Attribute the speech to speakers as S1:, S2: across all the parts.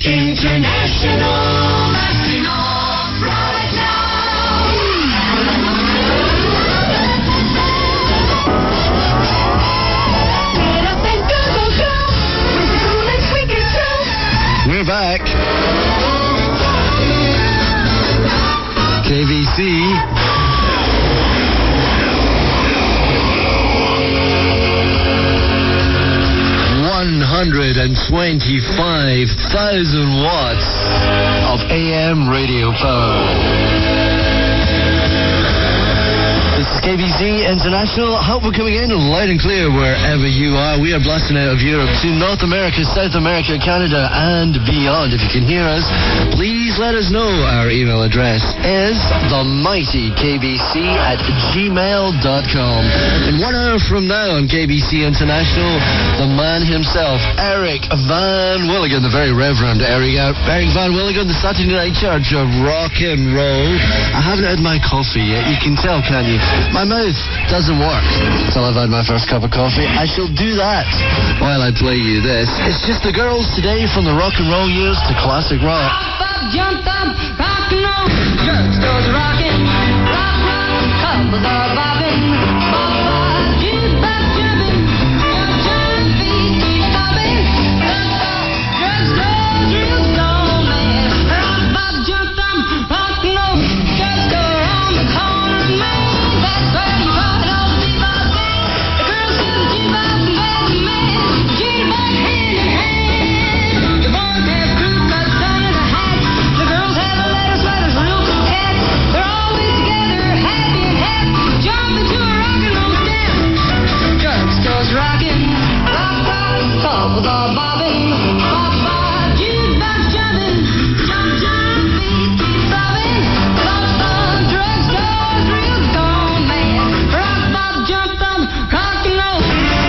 S1: International, lasting off right now. Get up and go, go, go. With the coolest weekend show.
S2: We're back. KBC. 125,000 watts of AM radio power. This is KBC International. Hope we're coming in loud and clear wherever you are. We are blasting out of Europe to North America, South America, Canada, and beyond. If you can hear us, please let us know. Our email address is themightykbc@gmail.com. In 1 hour from now on KBC International, the man himself, Eric Van Willigan, the very Reverend Eric Van Willigan, the Saturday Night Church of Rock and Roll. I haven't had my coffee yet. You can tell, can you? My mouth doesn't work until I've had my first cup of coffee. I shall do that while I play you this. It's just the girls today from the rock and roll years to classic rock.
S3: Jumped up, rock and roll, drugstores rocking, rock, rock, couples are bobbing, bop, jukebox jumping, jump, feet keep bobbing, drugstores real slow, man, rock, bop, jumped up, rock and roll, drugstore on the corner, man, that's where you find all the bebop things, the girls do the jukebox and that's the man, jukebox hand in hand, the boys have crew cuts under the hats. The girls have a letter sweaters, real cool cats. They're always together, happy and happy, jumping to a rock and roll step. Drugstores rocking, rock, rock, couples are bobbing, bop, bop, jukebox jumping, jump, jump, feet keep bobbing, bop, bop, drugstores real gone, man. Rock, bop, jump, up, rock and roll.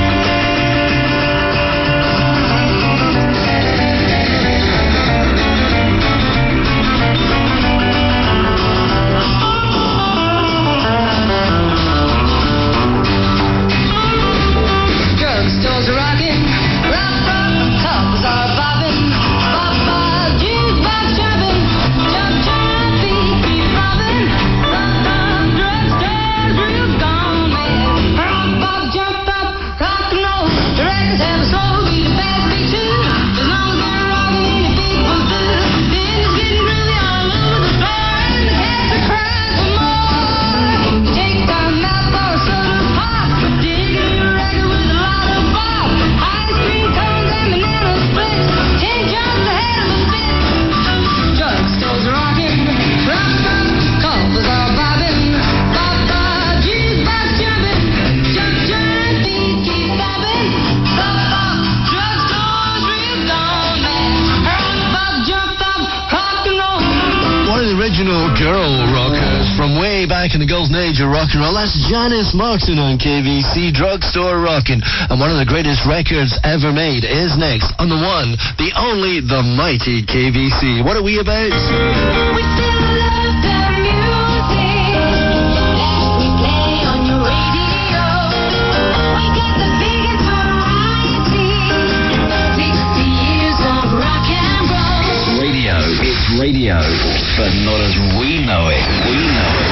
S3: Drugstores rocking, rock, rock, couples are bobbing, bop, bop, jukebox jumping, jump, jump, feet keep bobbing, bop, bop, drugstores real gone, man. Rock, bop, jump up, rock and roll. The records have a slow beat, a fast beat too. As long as they're rocking and the people do, the end's getting really all over the floor, and the cats are crying for more. You take time out for a soda pop, dig a new record with a lot of bop, ice cream cones and banana splits, 10 jumps ahead of a bit. Drugstores rocking, rock, rock, couples are bobbing, bop, bop, jukebox jumping, jump, jump, feet keep bobbing, bop, bop, drugstores real gone, man. Rock, bop, jump, up, rock and roll.
S2: One of the original girl rockers from way back in the golden age of rock and roll. That's Janice Martin on KBC, Drugstore Rockin'. And one of the greatest records ever made is next on the one, the only, the mighty KBC. What are we about?
S3: We still love the music that we play on your radio. We got the biggest variety, 60 years of rock and roll.
S4: Radio, it's radio, but not as we know it. We know it.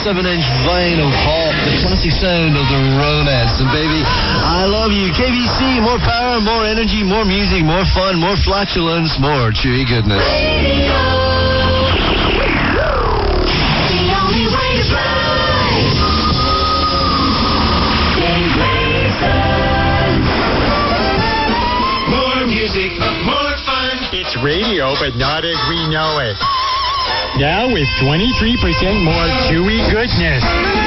S2: 7-inch vein of pop, the classic sound of the Ronettes. And baby, I love you. KBC, more power, more energy, more music, more fun, more flatulence, more chewy goodness.
S1: The only way to fly. Dave Mason.
S5: More music, more fun. It's radio, but not as we know it. Now with 23% more chewy goodness.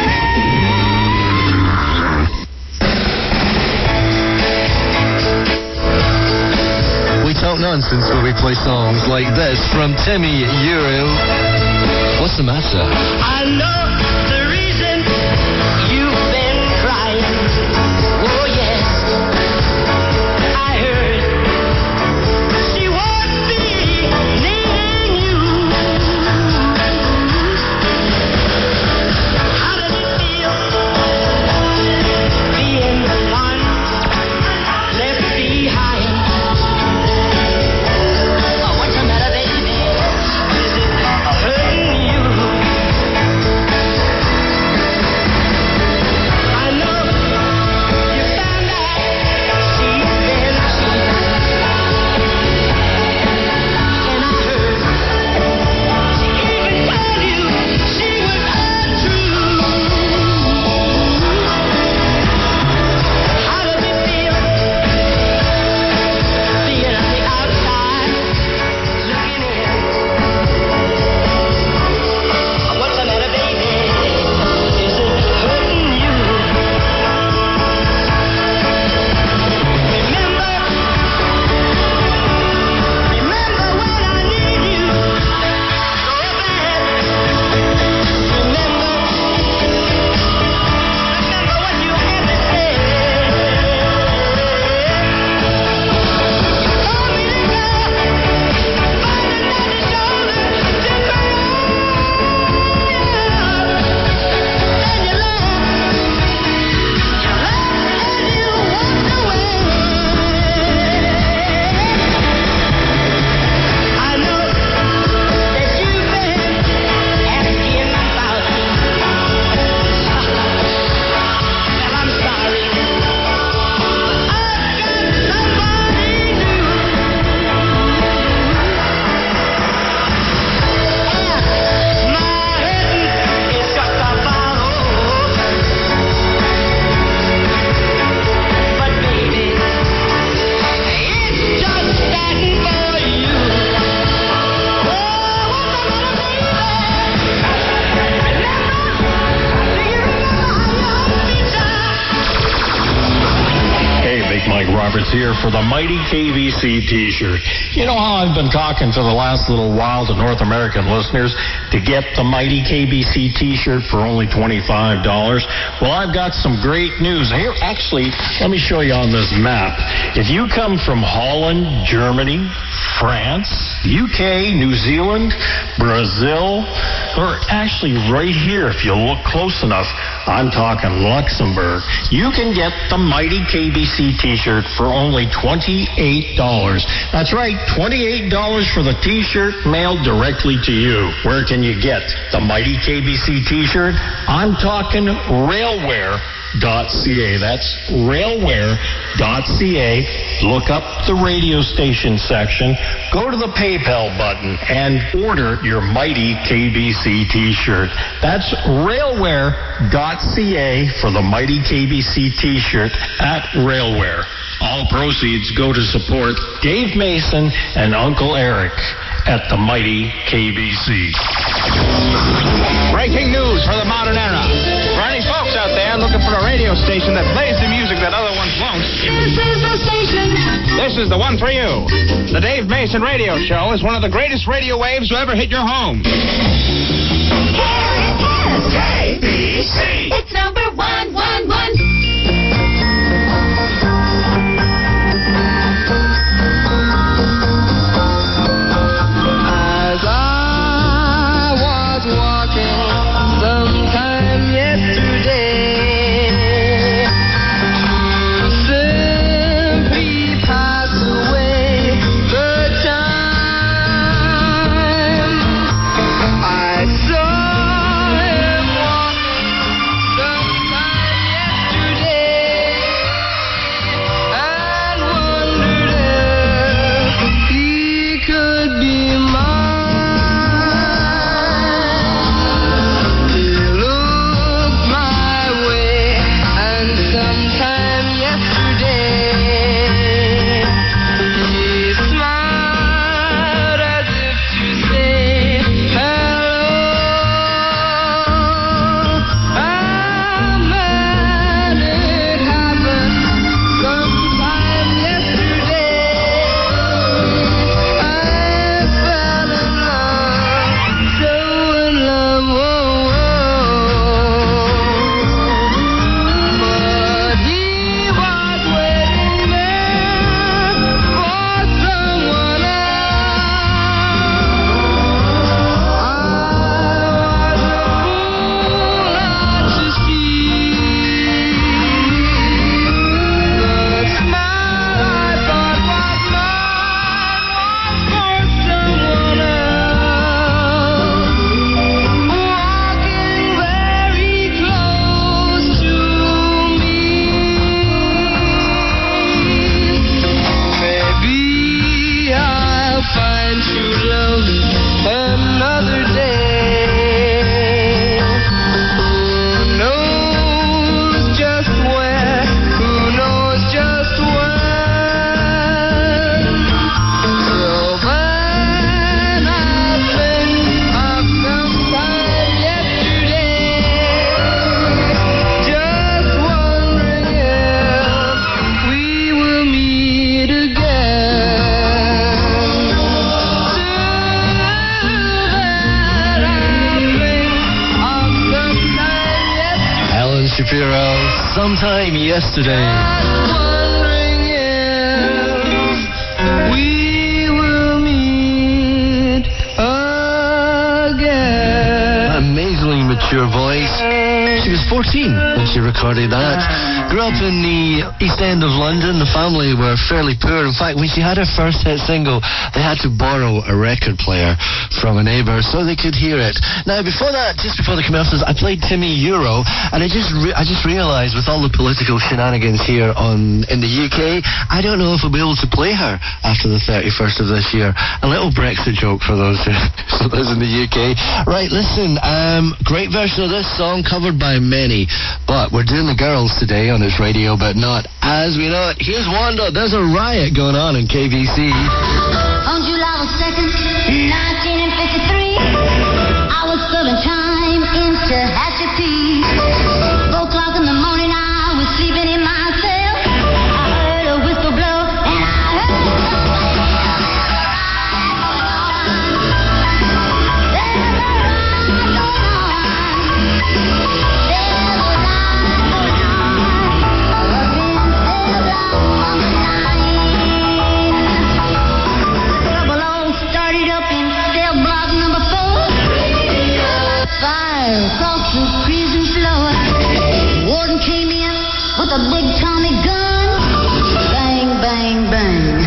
S2: We talk nonsense when we play songs like this from Timmy Uriel. What's the matter?
S3: I know the reason you've been crying. Oh, yes. I heard she won't be needing you. How does it feel being the one left behind? Oh, what's the matter, baby? Is it hurting you? I know you found out she's been cheating, and I heard she even told you she was untrue. How does it feel being on the outside looking in? What's the matter, baby? Is it hurting you? Remember when I need you so bad. Remember what you had to say. You told me to go, find another shoulder to cry on. Then you left and you walked away. I know that you've been asking about me. Well, I'm sorry. I've got somebody new. And my hurting is just about over. But baby, it's just starting for you. Oh, what's the matter, baby? Do you remember how you hurt me, child?
S5: Hey, Big Mike Roberts here for the Mighty KBC t-shirt. You know how I've been talking for the last little while to North American listeners to get the Mighty KBC t-shirt for only $25? Well, I've got some great news. Here, actually, let me show you on this map. If you come from Holland, Germany, France, UK, New Zealand, Brazil, or actually right here, if you look close enough, I'm talking Luxembourg, you can get the Mighty KBC t-shirt for only $28. That's right, $28 for the t-shirt mailed directly to you. Where can you get the Mighty KBC t-shirt? I'm talking Railware.ca. That's railware.ca. Look up the radio station section, go to the PayPal button, and order your Mighty KBC t-shirt. That's railware.ca for the Mighty KBC t-shirt at Railware. All proceeds go to support Dave Mason and Uncle Eric at the Mighty KBC.
S6: Breaking news for the modern era. For any folks out there looking for a radio station that plays the music that other ones won't,
S1: This is the station.
S6: this is the one for you. The Dave Mason Radio Show is one of the greatest radio waves to ever hit your home.
S1: Here it is. KBC. It's number 111.
S3: As I was walking sometime yesterday, to simply pass away the time, I saw him walk
S2: Shapiro. Sometime yesterday.
S3: Wondering if we will meet again.
S2: Amazingly mature voice. She was 14 when she recorded that. Grew up in the East End of London. The family were fairly poor. In fact, when she had her first hit single, they had to borrow a record player from a neighbour so they could hear it. Now, before that, just before the commercials, I played Timmy Euro, and I just realised with all the political shenanigans here in the UK, I don't know if we'll be able to play her after the 31st of this year. A little Brexit joke for those in the UK. Right, listen, great version of this song covered by many, but we're doing the girls today on this radio, but not as we know it. Here's Wanda. There's a riot going on in KBC.
S3: On July 2nd, 1953, I was serving time in Tehachapi. 4 o'clock in the morning, I was sleeping in my cell. I heard a whistle blow, and I heard across the prison floor. Warden came in with a big Tommy gun. Bang, bang, bang.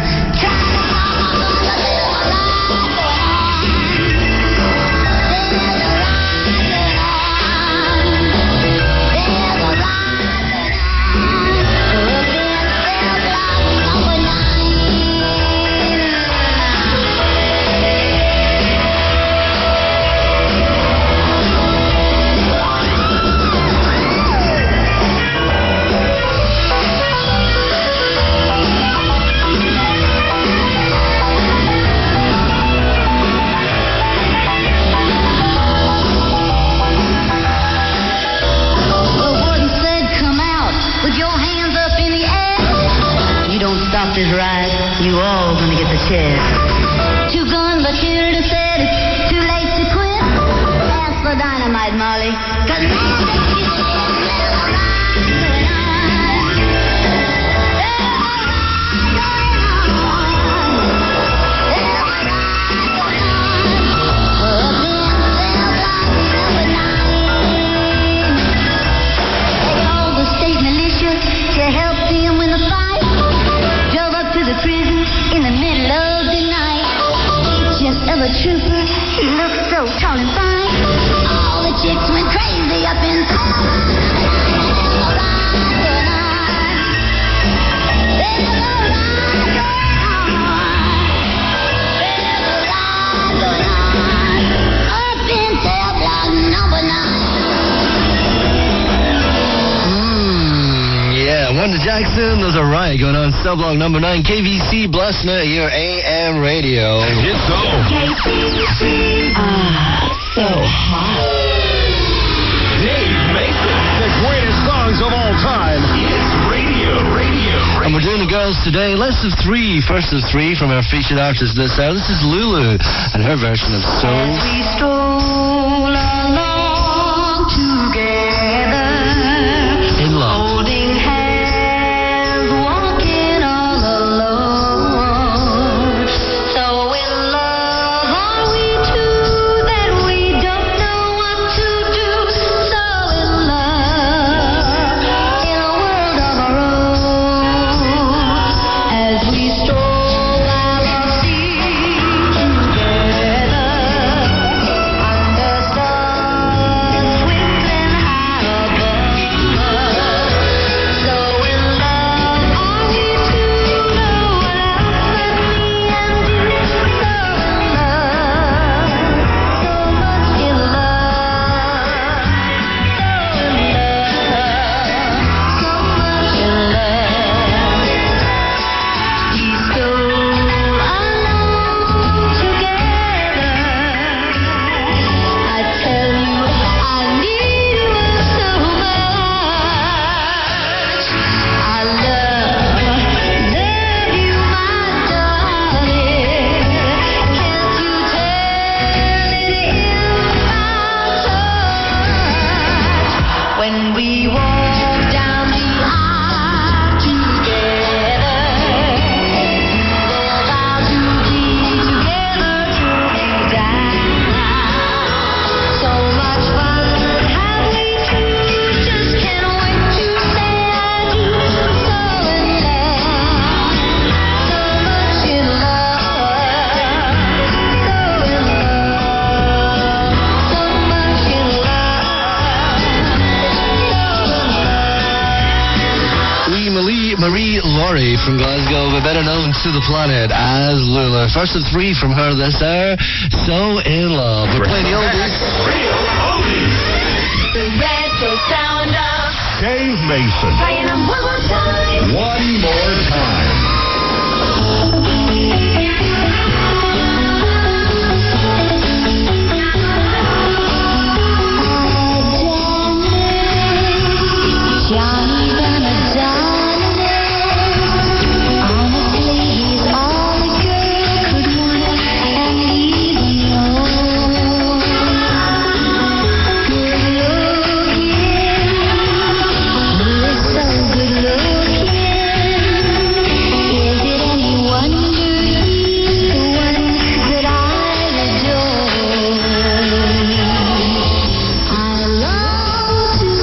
S3: This ride, you all gonna get the chair. 2 guns, but you said it's too late to quit. Ask for dynamite, Molly. 'Cause all the state militia to help them win the fight. The prison in the middle of the night. Just of a trooper, he looked so tall and fine. All the chicks went crazy up inside. Up in cell block number 9.
S2: Yeah, Wanda Jackson. There's a riot going on. Cell block number 9, KVC Blusna, your AM radio.
S4: It's so.
S3: So hot.
S4: Dave Mason.
S6: The greatest songs of all time.
S4: It's radio.
S2: And we're doing the girls today. List of 3, first of 3 from our featured artist this hour. This is Lulu and her version of So.
S3: As we stroll along together,
S2: In love.
S3: holding hands, walking all alone. So in love are we two that we don't know what to do. So in love in a world of our own. As we stroll by the sea together under stars twinkling high.
S2: Laurie from Glasgow, but better known to the planet as Lula. First of three from her this hour, So In Love. We're playing the oldies.
S1: The retro sound of
S7: Dave Mason.
S1: playing them one more time.
S7: One more time.
S3: Johnny done a darling. Honestly, he's all a girl could want, and even know. Good looking, he is so good looking. Is it any wonder he's the one that I adore? I long to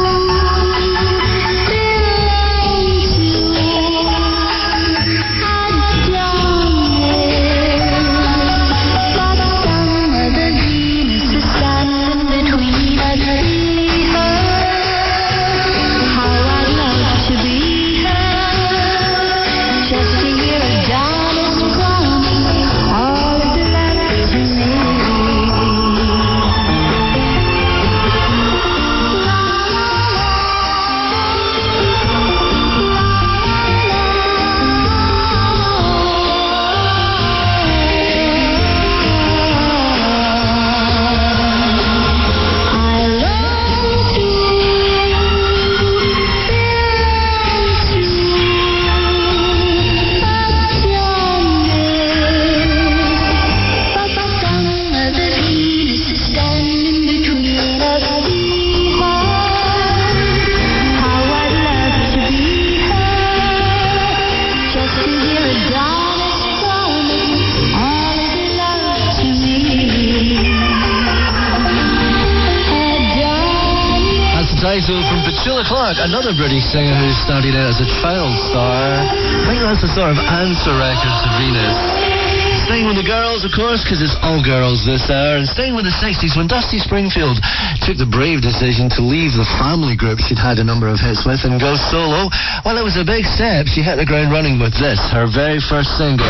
S2: Title from Petula Clark, another British singer who started out as a child star. I think that's a sort of answer record to Venus. Staying with the girls, of course, because it's all girls this hour. And staying with the 60s when Dusty Springfield took the brave decision to leave the family group she'd had a number of hits with and go solo. Well, it was a big step. She hit the ground running with this, her very first single.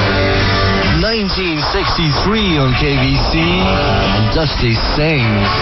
S2: 1963 on KBC, and Dusty sings.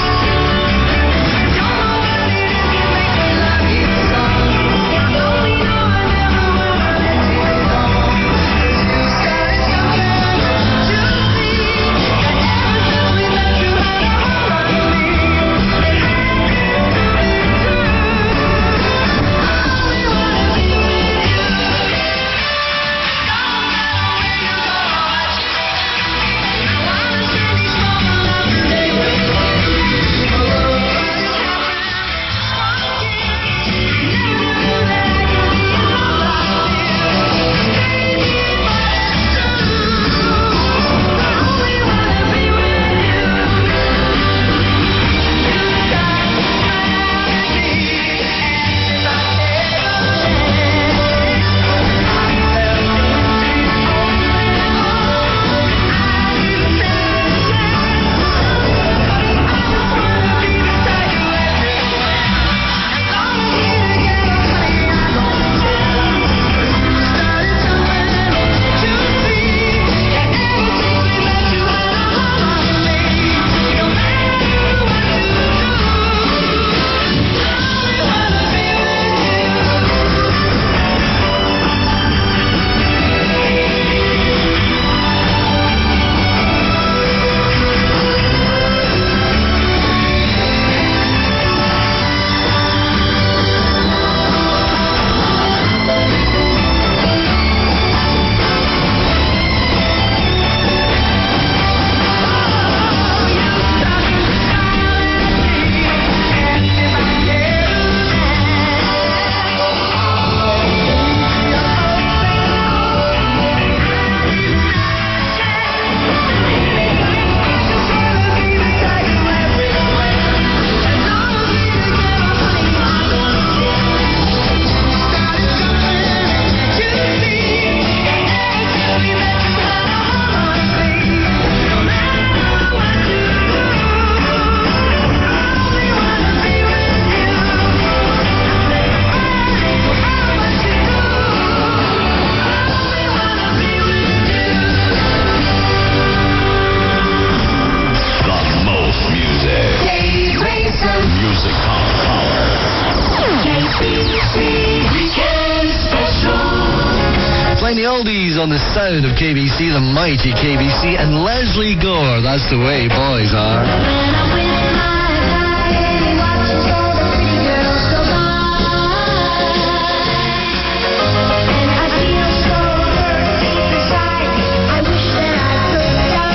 S2: oldies on the sound of KBC, the mighty KBC, and Leslie Gore. That's the way boys are.
S3: When I'm with my guy, he watches all the pretty girls go by. And I feel so hurt deep inside. I wish that I could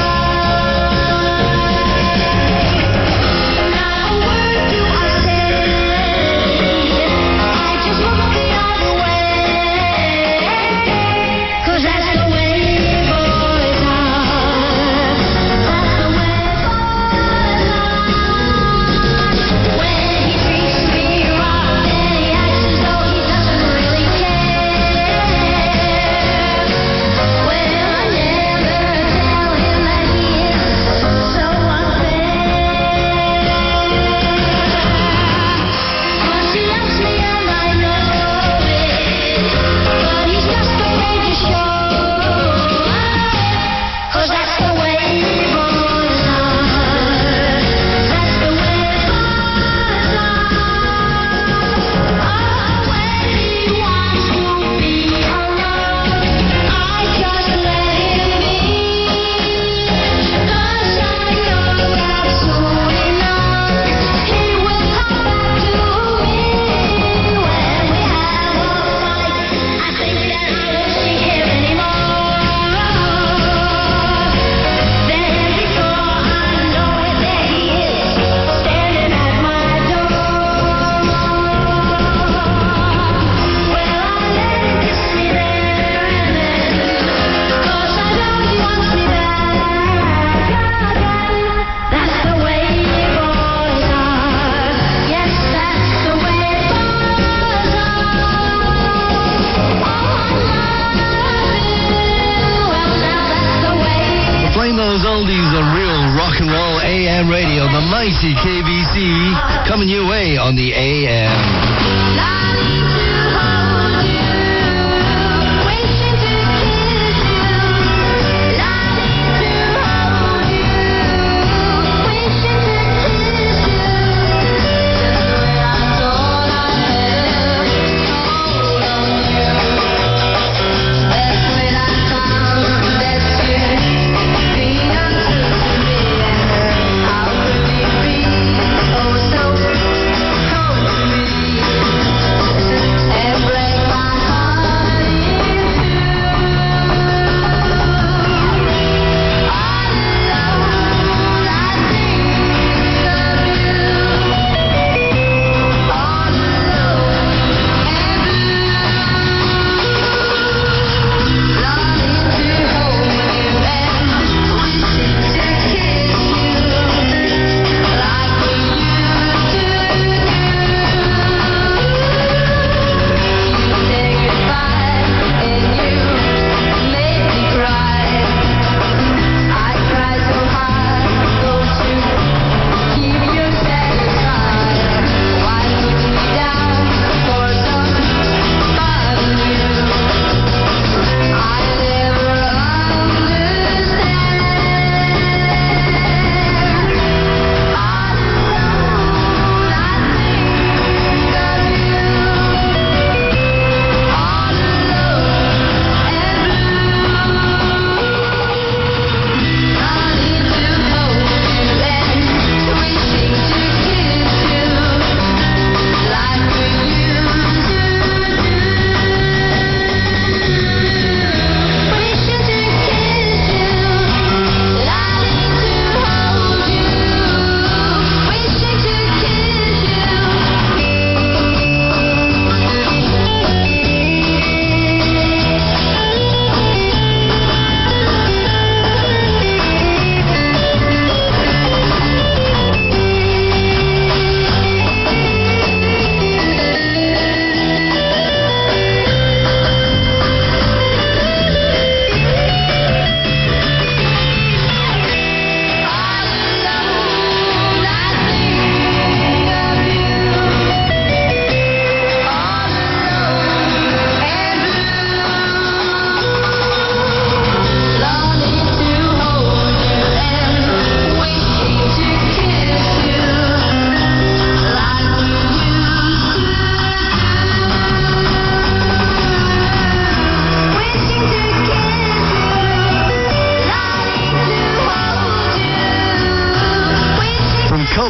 S3: die. Not a word do I say. I just look the other way. 'Cause that's the way boys are. That's the way boys are. When he treats me wrong and he acts as though he doesn't really care. Well, I never tell him that he is so unfair. 'Cause he loves me and I know it, but he's just afraid to show. 'Cause that's the way boys are. That's the way boys are. Oh, when he wants to be alone, I just let him be. 'Cause I know that soon enough he will come back to me. When we have a fight, I think that I won't see him anymore. Then before I know it, there he is, standing at my door. Well, I let him kiss me there and then, 'cause I know he wants me back again. That's the way boys are. Yes, that's the way boys are. Oh, I love you. Well, now that's the way.
S2: Playing those oldies on real rock and roll AM radio, the mighty KBC, coming your way on the AM.
S3: Longing to hold you, wishing to kiss you. Longing to hold you, wishing to kiss you. That's all I have. Hold on you. That's when I found that you'd be untrue to me. And how could you be oh so cold to me?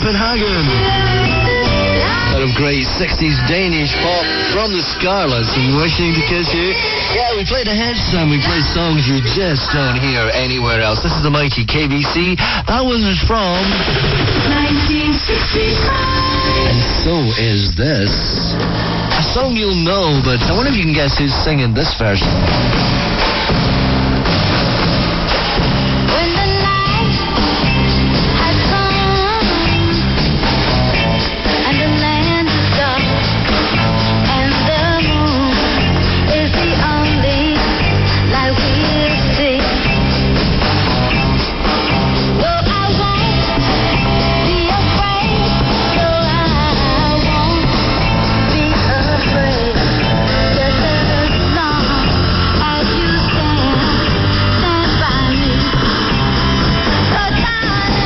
S2: Copenhagen. Out of great 60s Danish pop from the Scarlets and Wishing to Kiss You. Yeah, we played ahead some. We played songs you just don't hear anywhere else. This is the mighty KBC. That one was from
S1: 1965.
S2: And so is this. A song you'll know, but I wonder if you can guess who's singing this version.
S3: When the night has come and the land is dark and the moon is the only light we'll see. No, I won't be afraid. No, I won't be afraid. Just as long as you stand by me. So darling,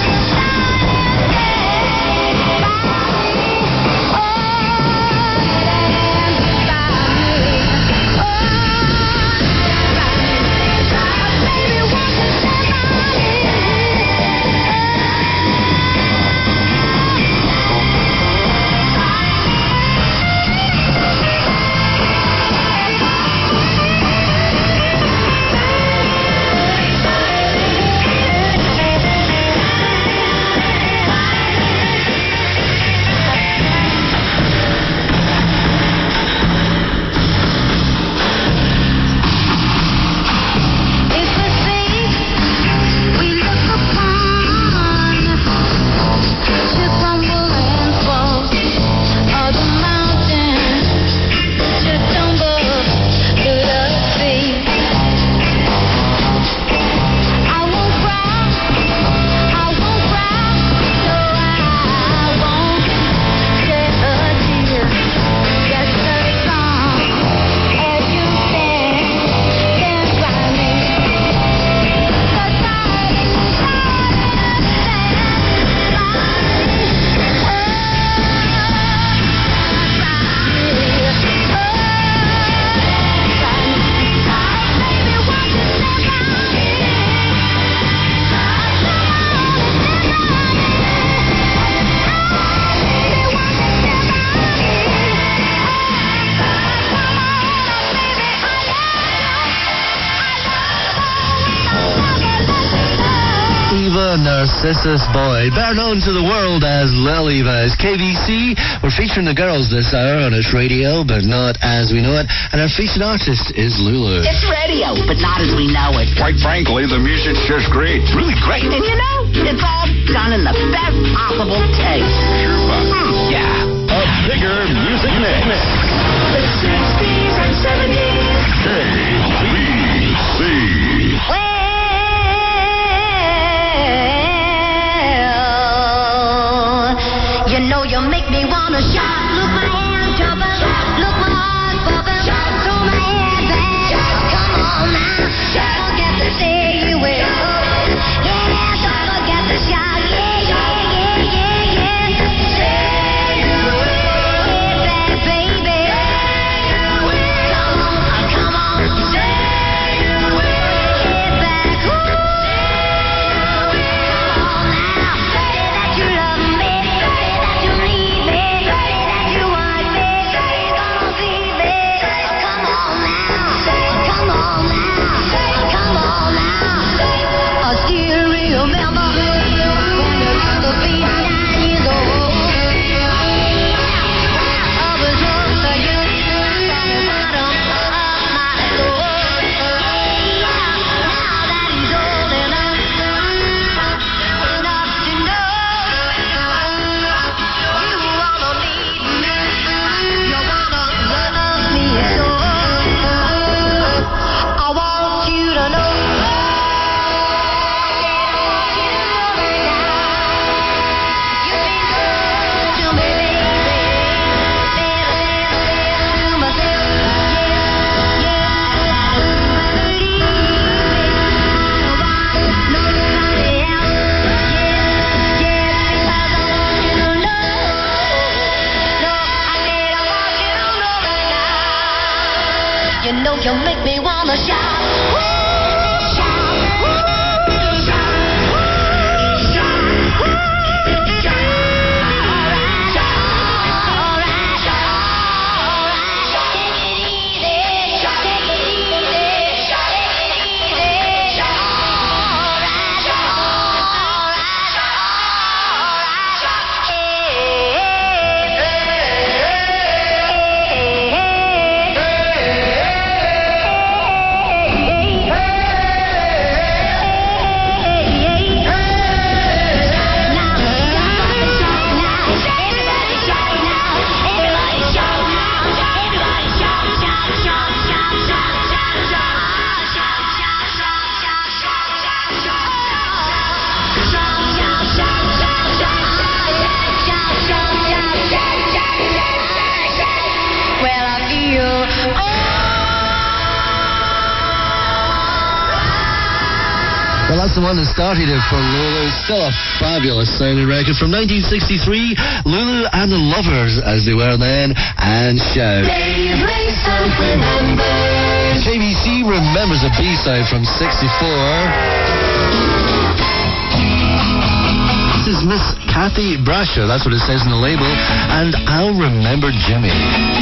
S3: it's the sea we look upon to crumble and fall, or the mountains to tumble to the sea. I won't cry, no, I won't shed a tear. Just as long as you stand by me. So darling,
S2: Eva Narcissus Boyd, better known to the world as Lil Eva, is KBC. We're featuring the girls this hour on its radio, but not as we know it. And our featured artist is Lulu.
S8: It's radio, but not as we know it.
S7: Quite frankly, the music's just great. Really great.
S8: And you know, it's all done in the best possible taste.
S7: Yeah. A bigger music mix.
S1: The 60s and 70s.
S7: KBC.
S3: well, you know you make me wanna shout. Look, my hands jumping. Look, my heart bumping. Throw my hands back. Come on now. Don't forget to say you will. Yeah, don't forget to shout. Yeah, yeah, yeah, yeah, yeah. Say you will. Get back, baby. Come on. Say you will. Get back. Ooh. Come on now. Say that you love me. Say that you need me. Say that you want me. Come on, baby. Come on now. Come on now. Come on now. I still remember when you used to be 9 years old. I was young to you from the bottom of my soul. Now that he's old enough to know you wanna need me, you wanna love me so. I want you to know. You know you make me wanna shout. Woo! Shout. Woo! Shout. Woo! Shout.
S2: that's the one that started it for Lulu. Still a fabulous sounding record from 1963. Lulu and the Lovers, as they were then, and Shout.
S1: Dave Mason remembers.
S2: KBC remembers a B-side from 64. This is Miss Kathy Brasher, that's what it says on the label, and I'll Remember Jimmy.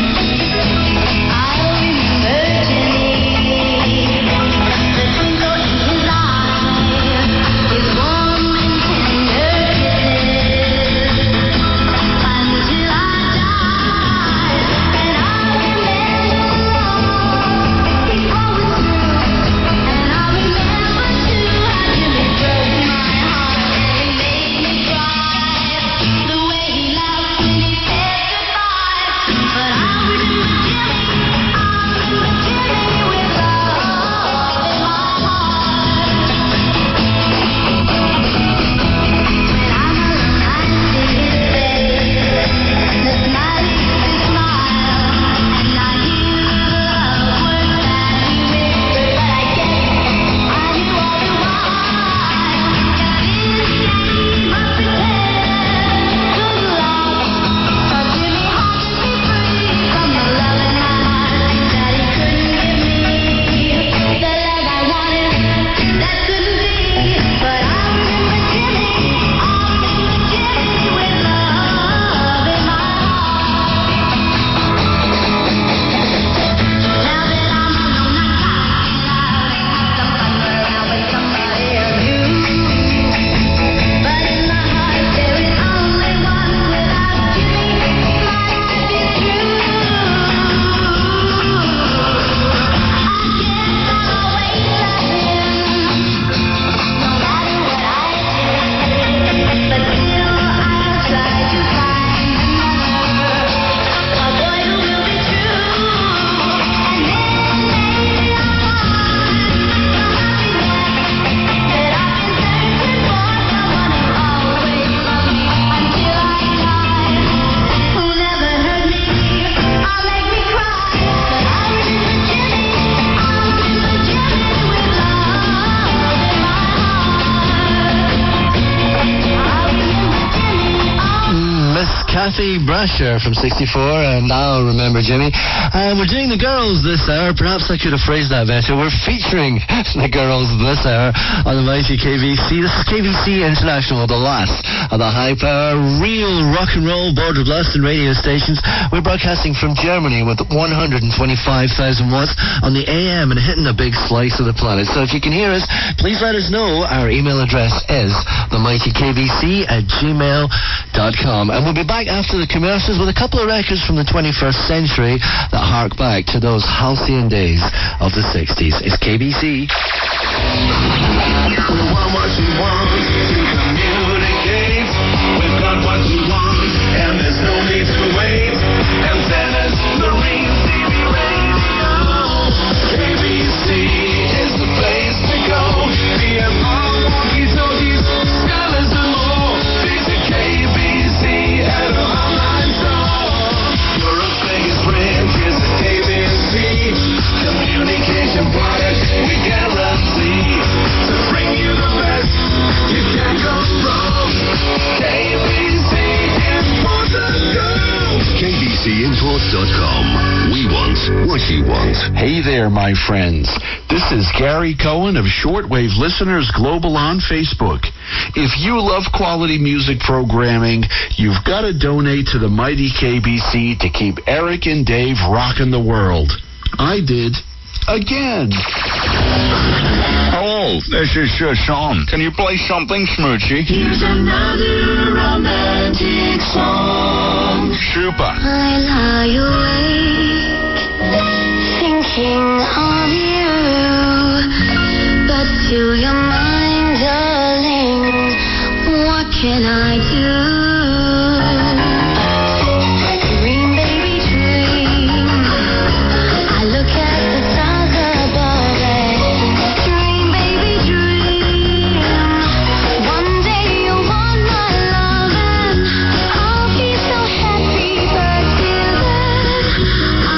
S2: Kathy Brasher from 64, and I'll Remember Jimmy. And we're doing the girls this hour. Perhaps I could have phrased that better. We're featuring the girls this hour on the mighty KBC. This is KBC International, the last of the high-power, real rock and roll border blasting radio stations. We're broadcasting from Germany with 125,000 watts on the AM and hitting a big slice of the planet. So if you can hear us, please let us know. Our email address is themightykbc@gmail.com. And we'll be back after the commercials with a couple of records from the 21st century that hark back to those halcyon days of the 60s. It's KBC.
S9: We want what you want to communicate. We've got what you want, and there's no need to wait. Antennas, marine, TV, radio. KBC is the place to go. BMR, walkie-talkies, scholars and more. Visit KBC at our online store. Europe's biggest branch is the KBC. Communication product we guarantee. To bring you the best, you can't go wrong. KBC Import.com.
S7: KBCImport.com. We want what you want.
S10: Hey there, my friends. This is Gary Cohen of Shortwave Listeners Global on Facebook. If you love quality music programming, you've got to donate to the mighty KBC to keep Eric and Dave rocking the world. I did. Again.
S7: Hello, this is Sean. Can you play something smoochy?
S1: Here's another romantic song.
S7: Super.
S1: I lie awake, thinking of you. But to your mind, darling, what can I do? Dream, baby, dream. I look at the stars above it. Dream, baby, dream. One day you'll want my love and I'll be so happy, but till then I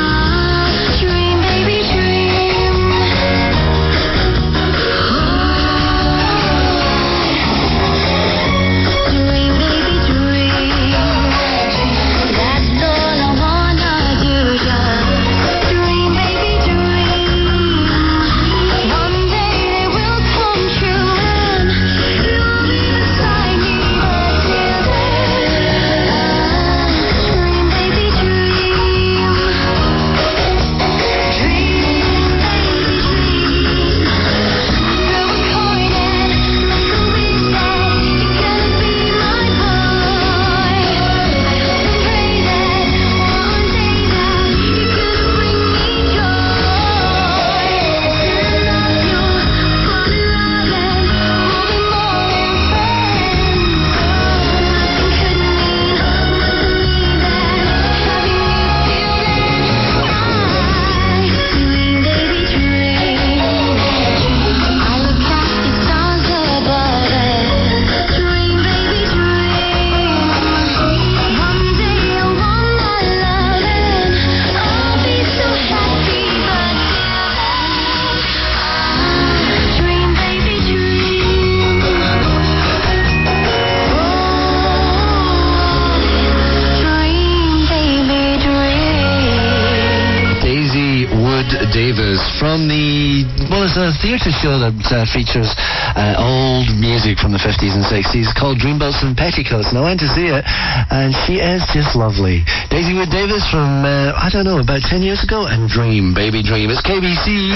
S2: Davis from it's a theatre show that features old music from the 50s and 60s called Dreamboats and Petticoats, and I went to see it, and she is just lovely. Daisy Wood Davis from, about 10 years ago, and Dream, Baby Dream. It's KBC.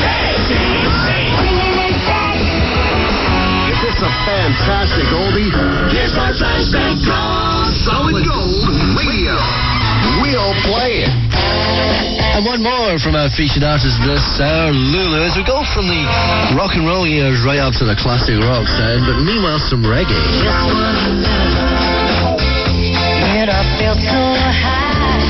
S11: Is this a fantastic oldie?
S9: Here's my flashback gold. Solid gold radio.
S11: We'll play it.
S2: And one more from our featured artist this hour, Lulu, as we go from the rock and roll years right up to the classic rock sound, but meanwhile some reggae.
S3: When I felt so high.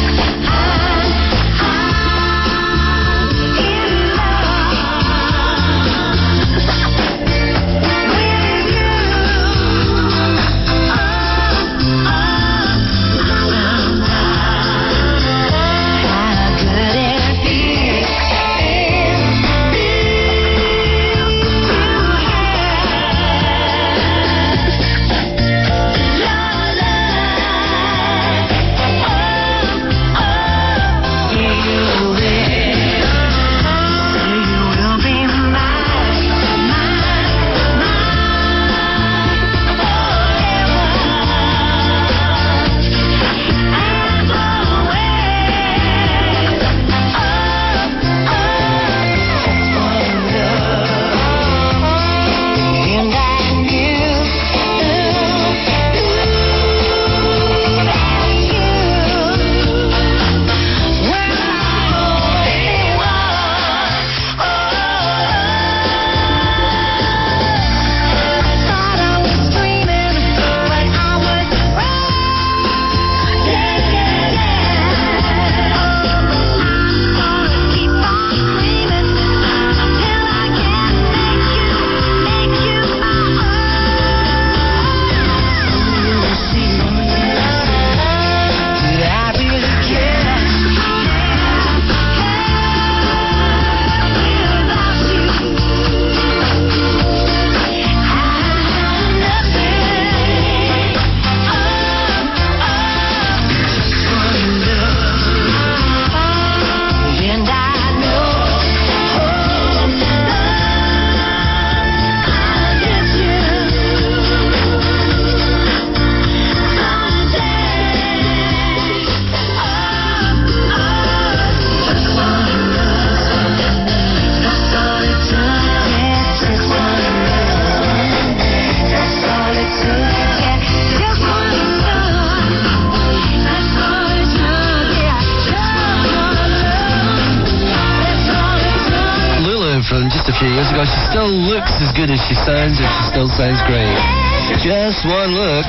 S2: from just a few years ago. She still looks as good as she sounds, and she still sounds great. Just one look.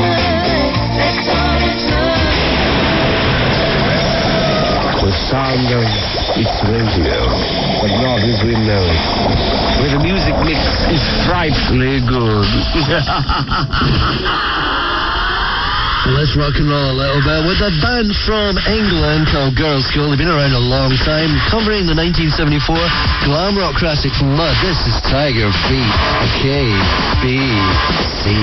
S12: The sound of its radio, but not as we know it. Where the music mix is frightfully good.
S2: Let's rock and roll a little bit with a band from England called Girls' School. They've been around a long time, covering the 1974 glam rock classic from Mud. This is Tiger Feet, KBC.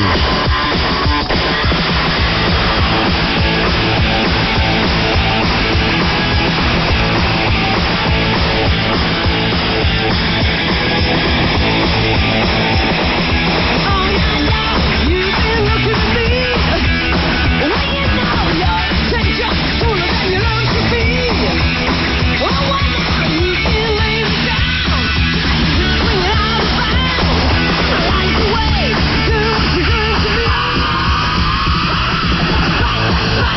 S3: Away, do what you're going to be.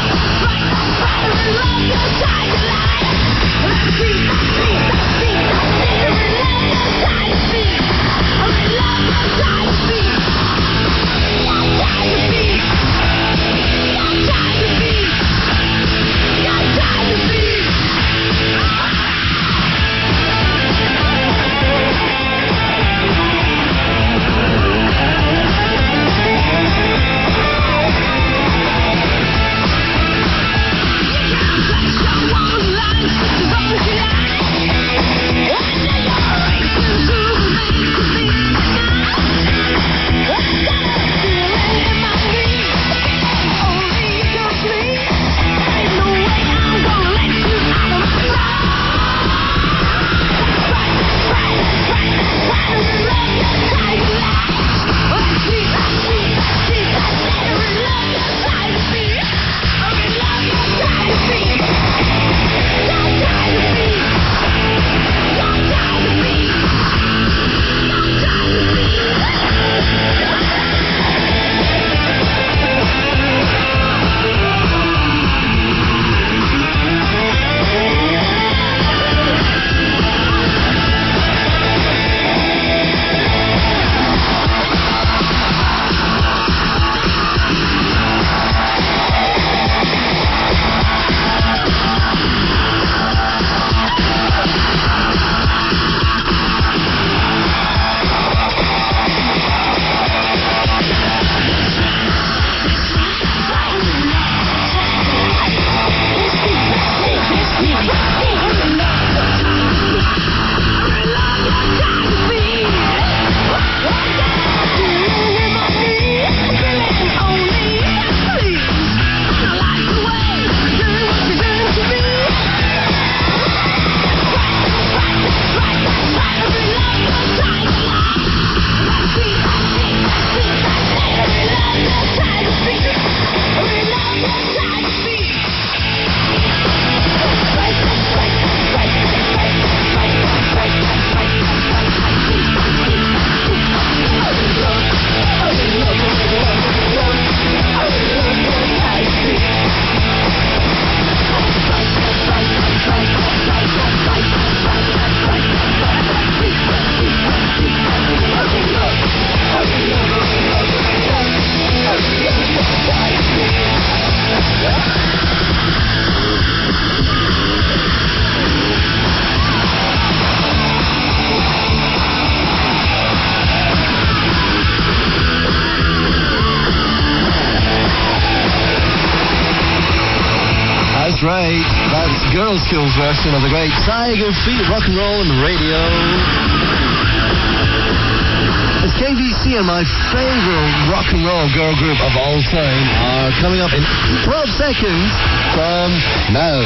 S2: Girl Skills version of the great Tiger Feet Rock and Roll on the radio. It's KBC, and my favorite rock and roll girl group of all time are coming up in 12 seconds from now.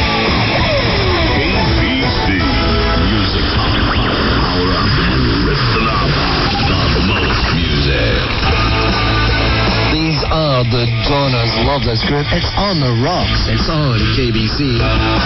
S9: KBC Music Power Up and Listen Up. The most music.
S2: These are the Donnas. Love this group. It's on the rocks. It's on KBC.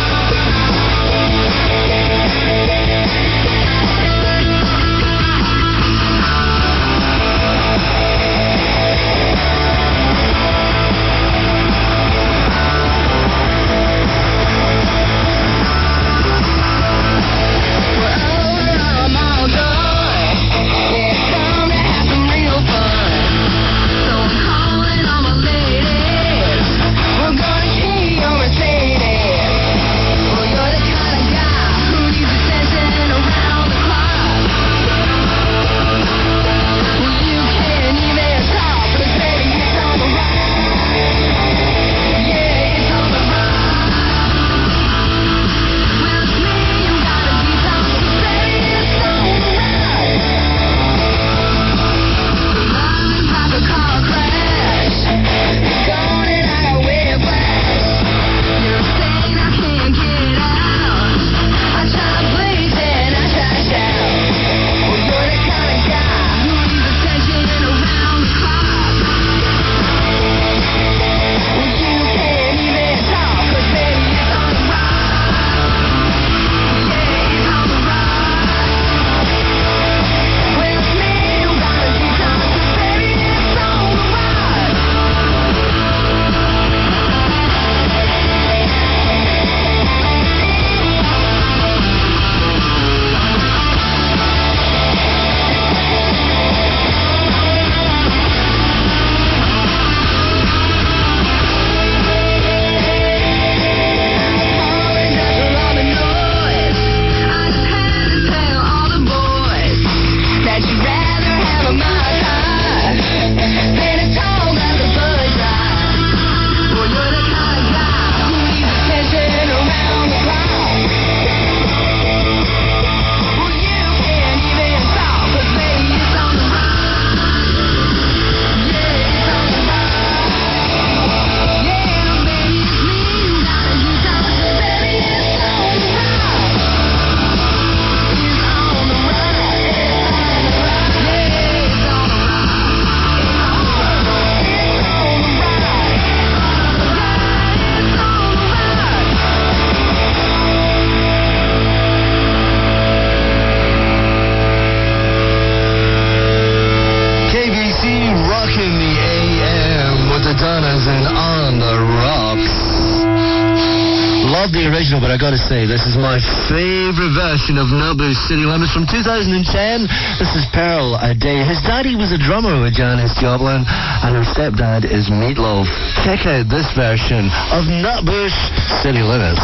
S2: But I gotta say, this is my favorite version of Nabu's City Limits from 2010. This is Pearl A Day. His daddy was a drummer with Janis Joplin, and her stepdad is Meatloaf. Check out this version of Nutbush City Limits.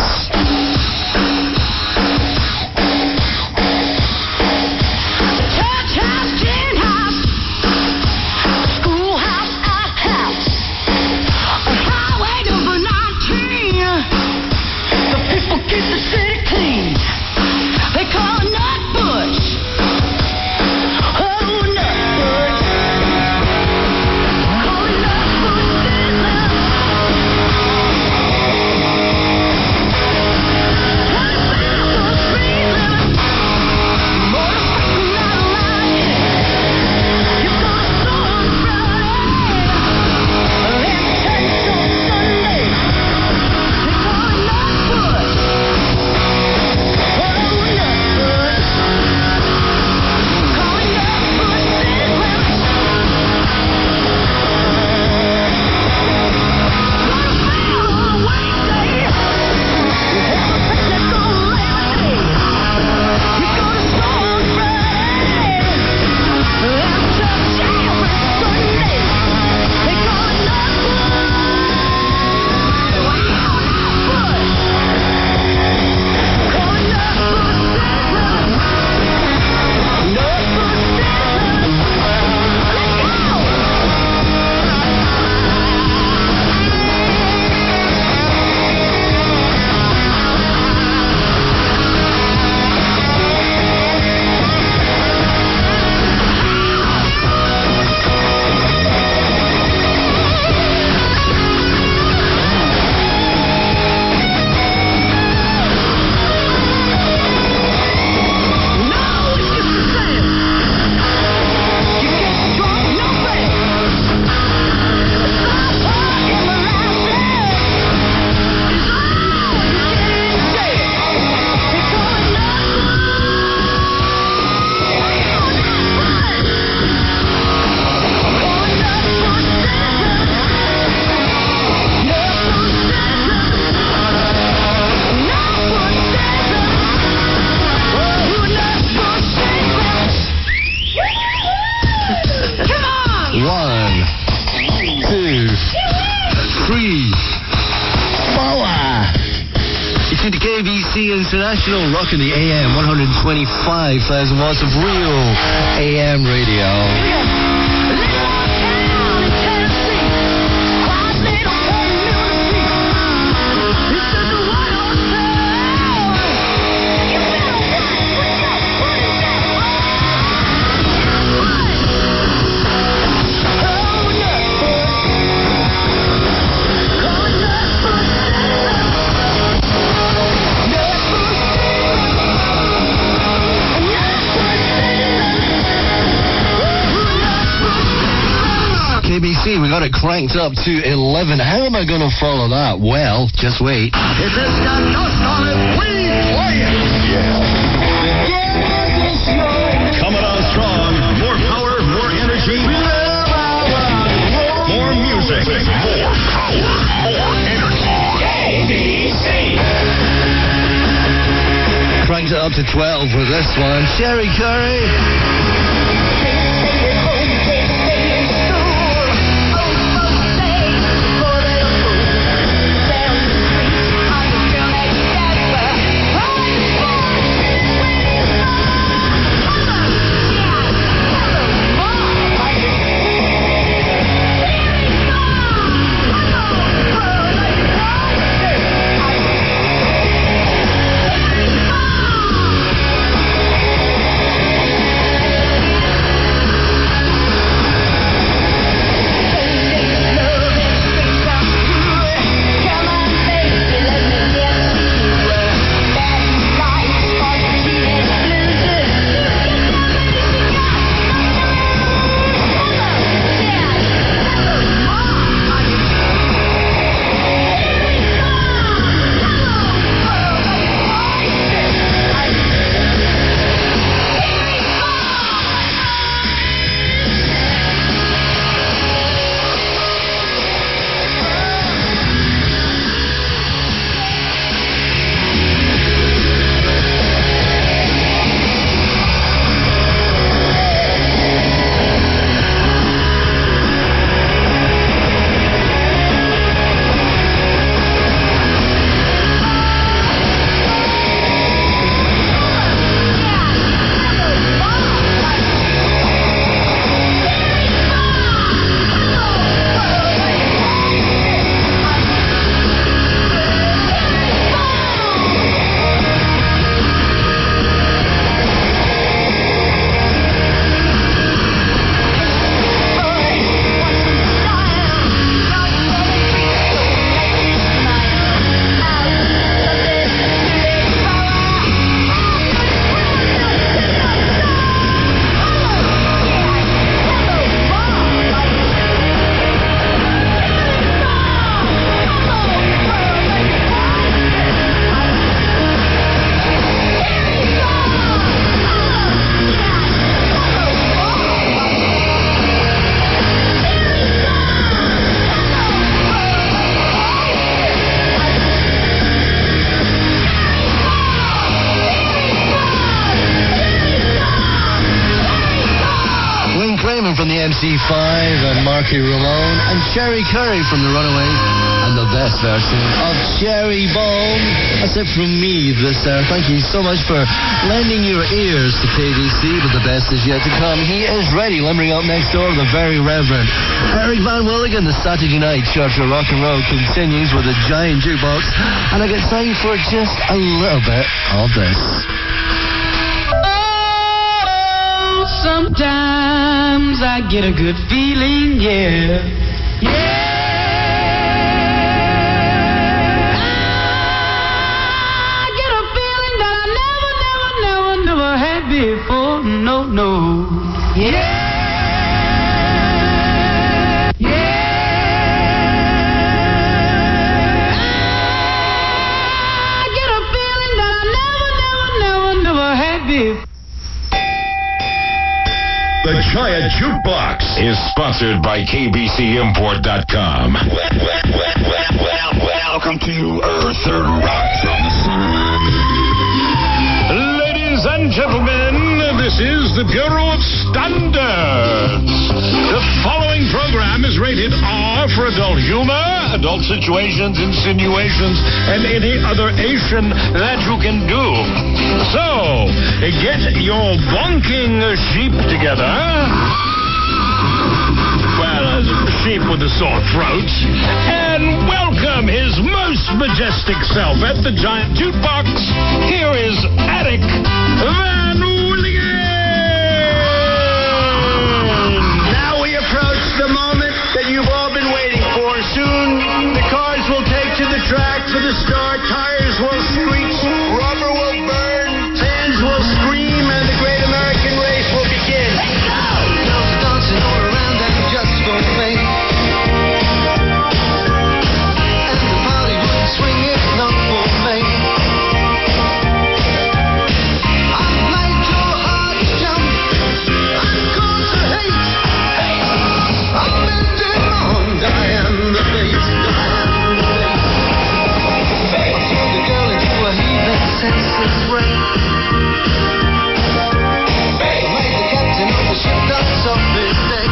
S3: Nutbush.
S2: International, rocking the AM, 125,000 watts of real AM radio. KBC, we got it cranked up to 11. How am I going to follow that? Well, just wait.
S9: If it's got dust on it, we play it. Yeah.
S7: Coming on strong. More power, more energy. More music. More power, more energy.
S9: KBC.
S2: Cranked it up to 12 with this one. Sherry Curry. From the MC5 and Marky Ramone and Sherry Curry from the Runaways and the best version of Cherry Bomb. That's it from me this hour. Thank you so much for lending your ears to KBC, but the best is yet to come. He is ready. Limbering up next door, the very Reverend Eric Van Willigan. The Saturday Night Church of Rock and Roll continues with a giant jukebox, and I get time for just a little bit of this.
S3: Sometimes I get a good feeling, yeah. Yeah. I get a feeling that I never had before. No. Yeah. I get a feeling that I never had before.
S7: The Giant Jukebox is sponsored by KBCImport.com. Welcome to Earth Rock from the Sun.
S5: Ladies and gentlemen, this is the Bureau of Standards. The following program is rated R for adult humor adult situations, insinuations, and any other Asian that you can do. So, get your bonking sheep together. Well, sheep with a sore throat. And welcome his most majestic self at the giant jukebox. Here is Eric Van Willigen.
S13: Now we approach the moment that you've all been waiting for. Soon the cars will take to the track for the start. Tires will screech, rubber will burn, fans will scream, and the great American race will begin.
S3: Dancing all around and just for me. And the party wouldn't swing if not for me. I've made your heart jump and cause a hate. I'm in demand, I am the beat, I am the beat. I threw the girl into a heaving senseless rain. I made the captain of the ship dance off his neck.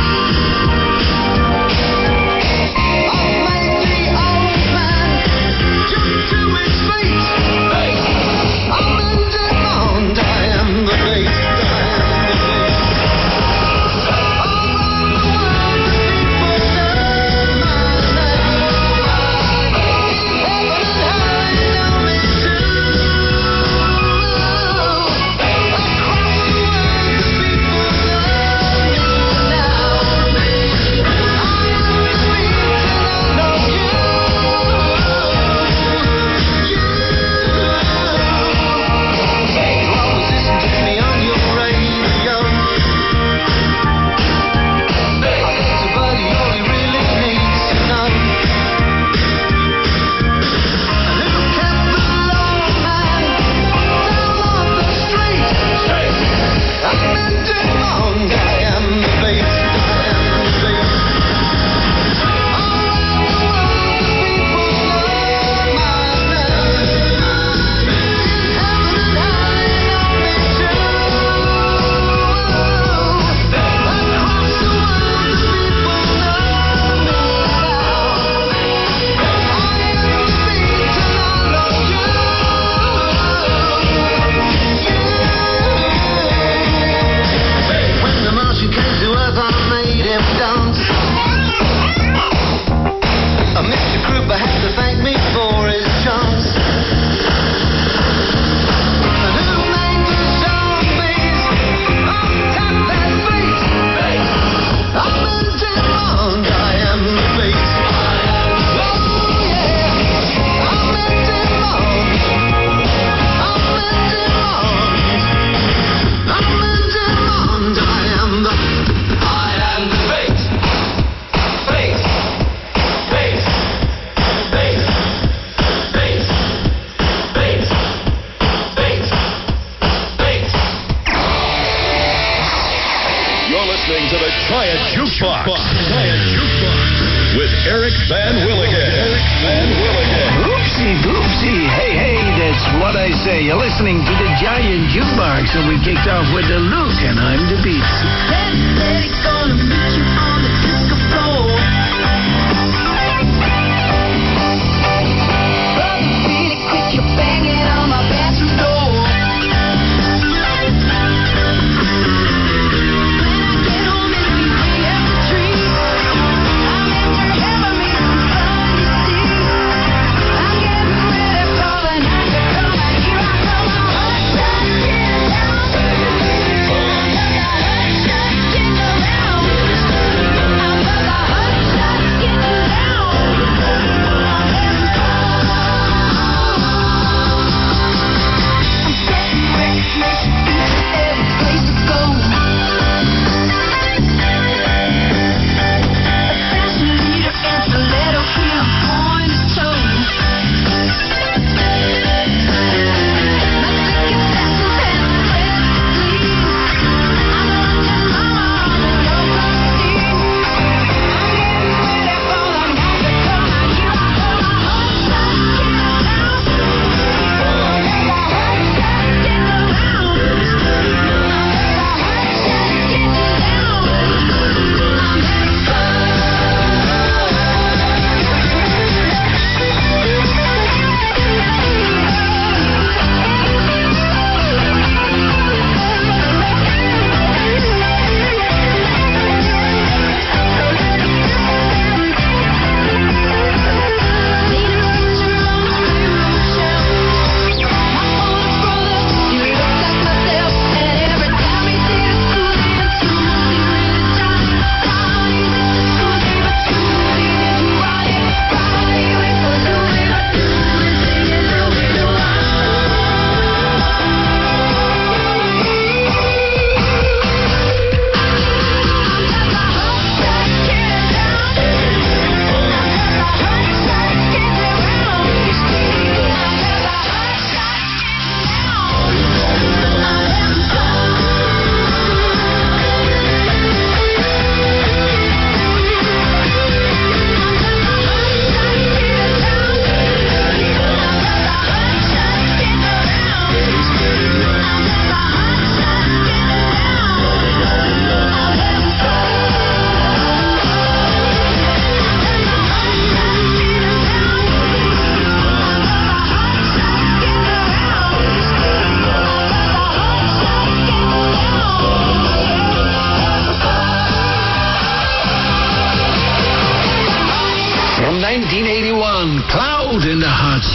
S3: I've made the old man jump to his feet. I'm in demand, I am the beat, I am the beat. All around the world the people know my name. In heaven and high know me too. Across the world the people know me now. I am the beat and I know you. You always listen to me on your radio. I said to Buddy, all he really needs to know. And who kept the long man down on the street? I'm in demand, I am the beat, I am the beat. All around the world the people know my name. In heaven and high know me too. Across the world the people know me now. I am the beat and I know you. When the Martian came to Earth, I made him dance. Mr. Krupa had to thank me for his chance. And who made the zombies untap their feet? I'm in demand, I am the beat. Oh yeah, I'm in demand. I'm in demand. I'm in demand, I am the beat. Beat. Beat. Beat. Beat. Beat. Beat. Beat.
S7: You're listening to the Giant Jukebox. With Eric Van Willigen.
S14: Oopsie doopsie. Hey, that's what I say. You're listening to the Giant Jukebox, and we kicked off with the Luke, and I'm the beat.
S3: Daddy gonna meet you on the disco floor. Brother, beat it quick, you're banging on my bathroom door. When I get home, it'll be way after 3. I'm after having me some fun, you see. I'm getting ready for the night to come, and here I come. Hot shot, get down. Hot shot, get around.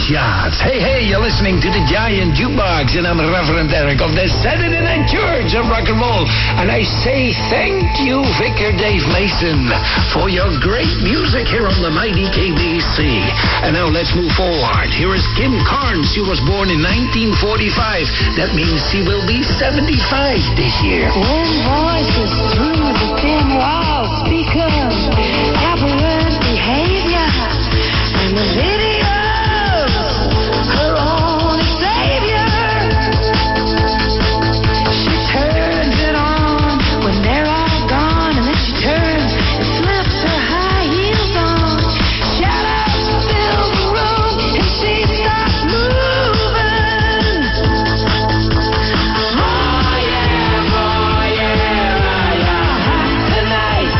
S14: charts. Hey, you're listening to the Giant Jukebox, and I'm Reverend Eric of the Saturday Night Church of Rock and Roll. And I say thank you, Vicar Dave Mason, for your great music here on the mighty KBC. And now let's move forward. Here is Kim Carnes. She was born in 1945. That means she will be 75 this year.
S3: When voices through the thin wall speak of aberrant behavior and the videos, her only savior, she turns it on when they're all gone, and then she turns and slips her high heels on. Shadows fill the room and she stops moving. Oh yeah, hot tonight.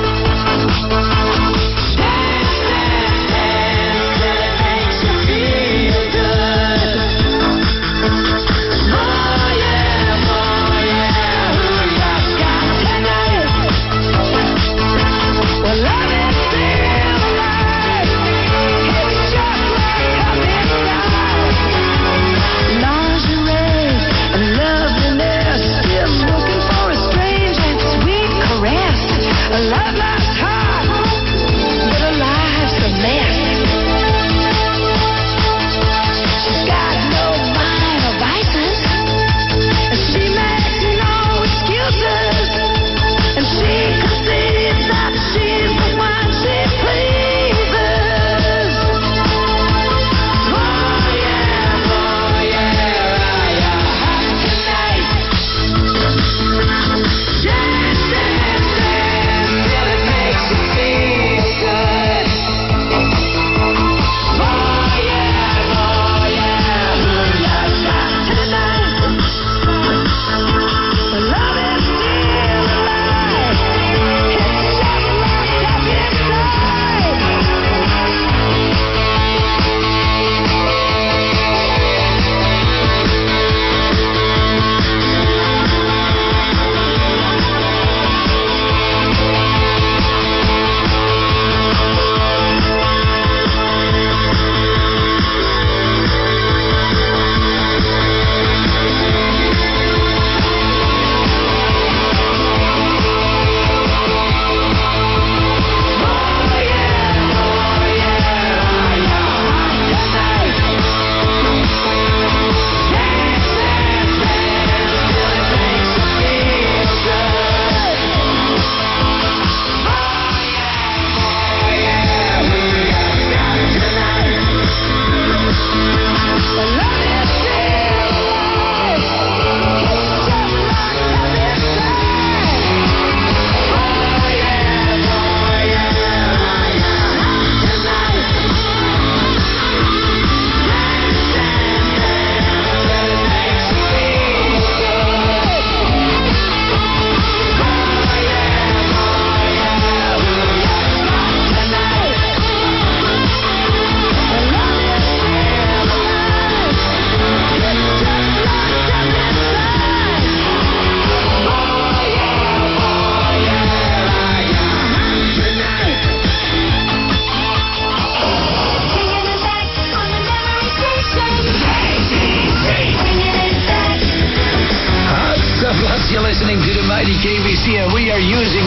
S14: You're listening to the mighty KBC, and we are using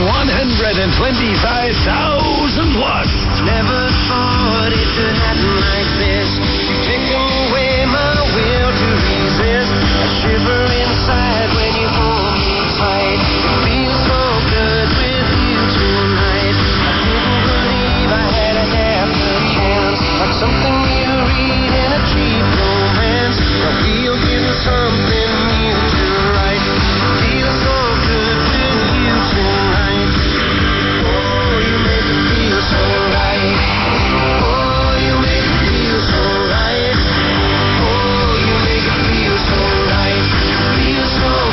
S14: 125,000 watts.
S9: Never thought it could happen like this. Take away my will to resist. I shiver inside when you hold me tight. It feels so good with you tonight. I didn't believe I had a half a chance, like something you read in a cheap romance. I feel getting something new to write. Feels so good with you tonight. Oh, you make it feel so right. Oh, you make it feel so right. Oh, you make it feel so right. Feel so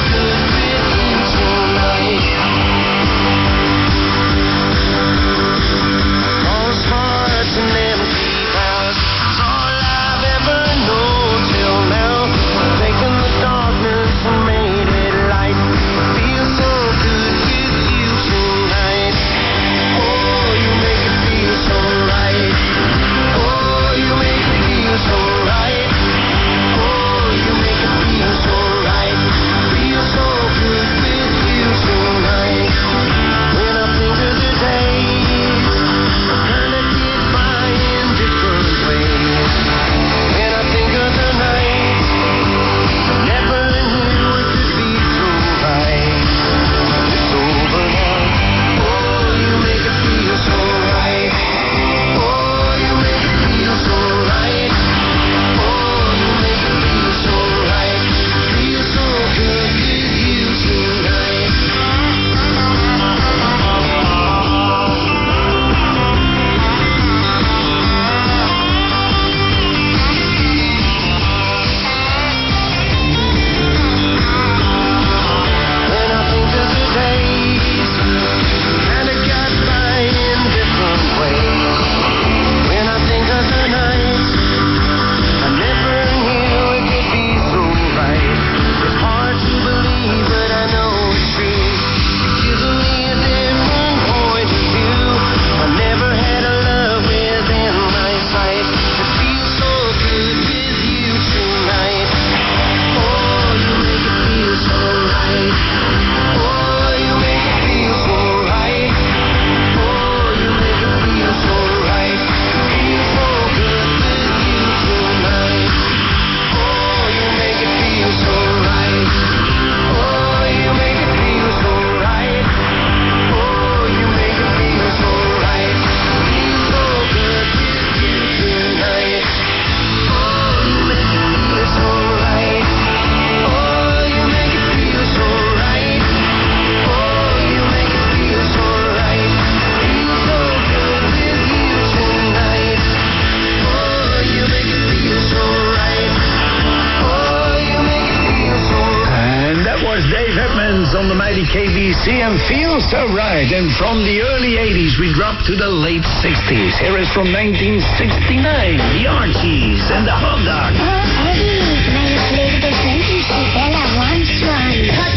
S14: was Dave Edmonds on the mighty KBC and Feels So Right. And from the early 80s, we dropped to the late 60s. Here is from 1969, the Archies and the Hot Dog.
S1: Oh, Eddie, may you play the friendship Ella wants one.
S3: Hot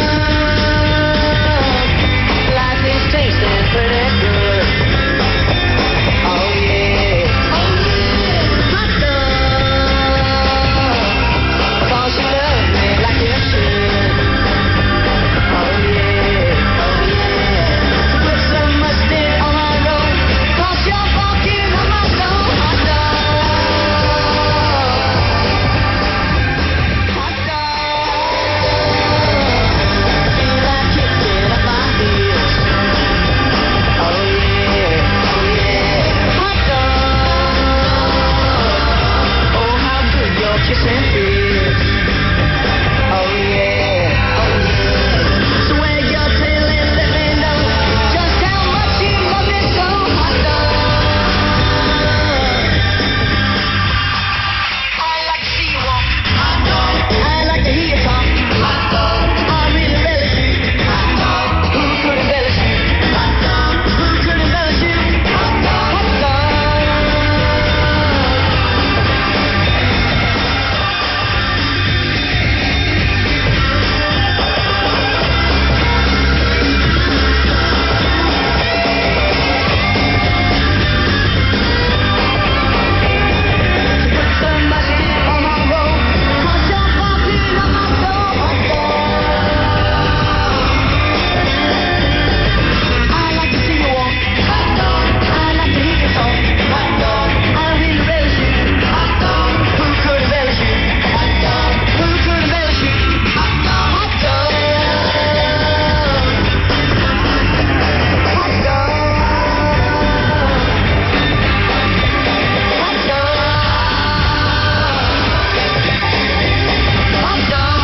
S3: dog, life is tasting pretty good. Oh yeah, hot dog, 'cause you love me like you should. Oh yeah, put some mustard on my road, 'cause you're walking on my soul. Hot dog, feel like kicking up my heels. Oh yeah, hot dog. Oh, how good your kissing feels. Oh yeah, so wag your tail and let me know just how much you love me so. Hot dog. I like to see you walk. Hot dog. I like to hear you talk. Hot dog. I really relish you. Hot dog. Who could embellish you? Hot dog. Who could embellish you? Hot dog. Hot dog. Put some mustard on my road, 'cause you're walking on my soul. Hot dog. I like to see you walk. Hot dog. I like to hear you talk. Hot dog. I really relish you. Hot dog. Who could embellish you? Hot dog. Who could embellish you? Hot dog. Hot dog. Hot dog. Hot dog. Hot dog.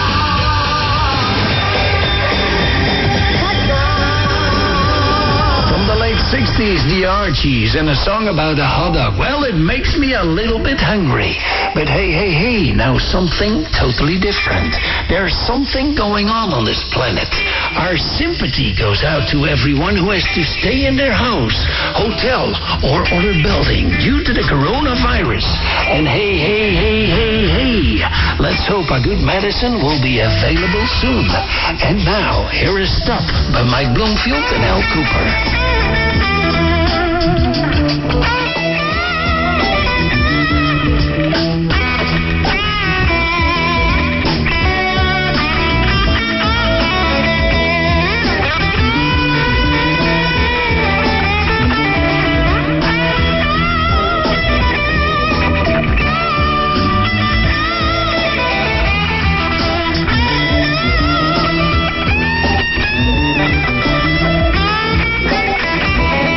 S14: From the late 60s, the Archies, and a song about a hot dog. Well, it makes me a little bit hungry. But hey, now something totally different. There's something going on this planet. Our sympathy goes out to everyone who has to stay in their house, hotel, or other building due to the coronavirus. And hey, let's hope a good medicine will be available soon. And now, here is Stop by Mike Bloomfield and Al Cooper.
S1: Hot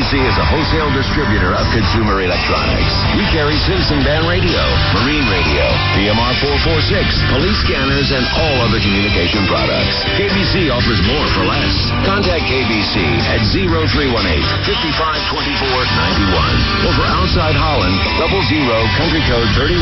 S15: KBC is a wholesale distributor of consumer electronics. We carry Citizen Band Radio, Marine Radio, PMR 446, police scanners, and all other communication products. KBC offers more for less. Contact KBC at 0318-5524-91. Or for outside Holland, 00 country code 31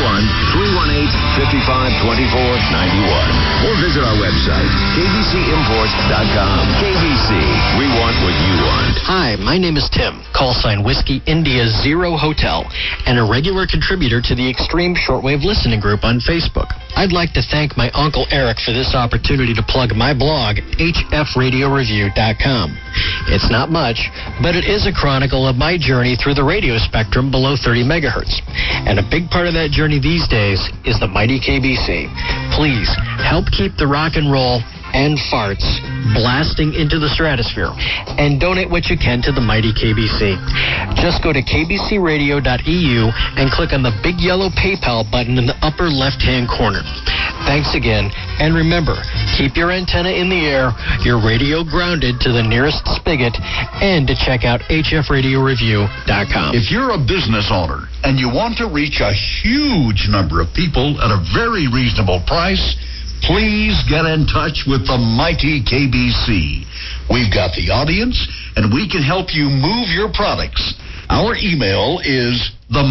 S15: 318-5524-91. Or visit our website, kbcimports.com. KBC, we want what you want.
S16: Hi, my name is Tim, call sign Whiskey India Zero Hotel, and a regular contributor to the Extreme Shortwave Listening Group on Facebook. I'd like to thank my Uncle Eric for this opportunity to plug my blog, hfradioreview.com. It's not much, but it is a chronicle of my journey through the radio spectrum below 30 megahertz. And a big part of that journey these days is the mighty KBC. Please help keep the rock and roll and farts blasting into the stratosphere, and donate what you can to the mighty KBC. Just go to kbcradio.eu and click on the big yellow PayPal button in the upper left-hand corner. Thanks again, and remember, keep your antenna in the air, your radio grounded to the nearest spigot, and to check out hfradioreview.com.
S17: If you're a business owner and you want to reach a huge number of people at a very reasonable price, please get in touch with the mighty KBC. We've got the audience, and we can help you move your products. Our email is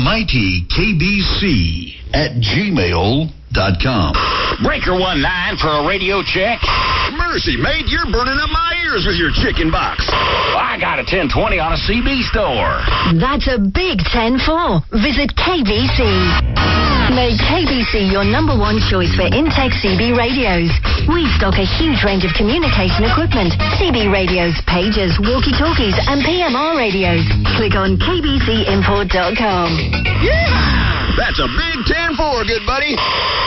S17: themightykbc@gmail.com.
S11: Breaker 19 for a radio check.
S15: Mercy, mate, you're burning up my ears with your chicken box.
S11: I got a 1020 on a CB store.
S18: That's a big 10-4. Visit KBC. Make KBC your number one choice for in-tech CB radios. We stock a huge range of communication equipment, CB radios, pagers, walkie-talkies, and PMR radios. Click on kbcimport.com.
S15: Yeah! That's a big 10-4, good buddy.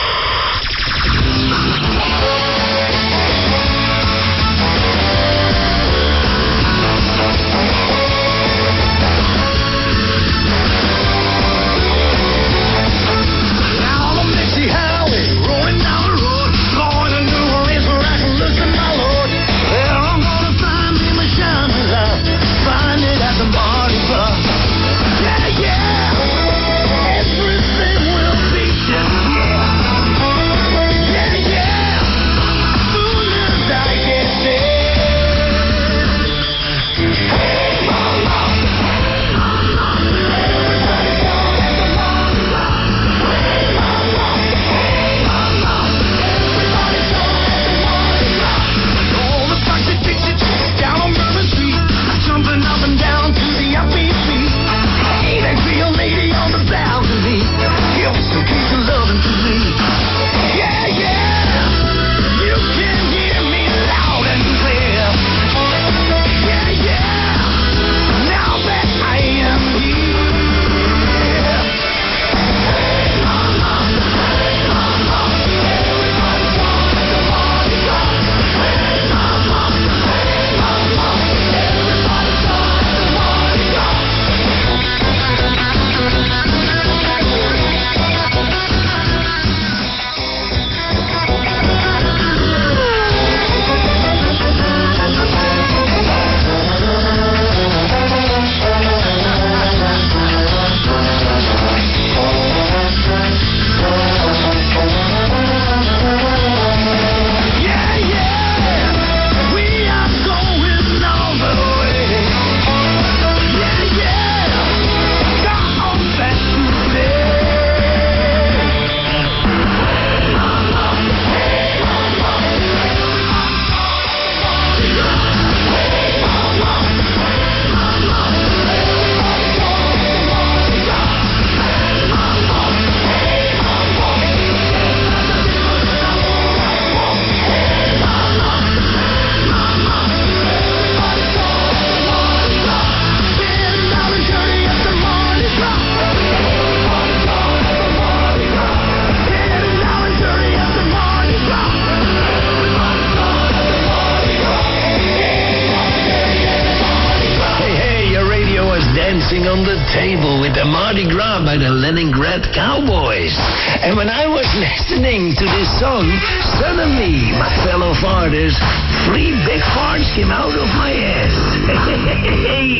S14: On the table with the Mardi Gras by the Leningrad Cowboys. And when I was listening to this song, suddenly, my fellow farters, 3 big farts came out of my ass.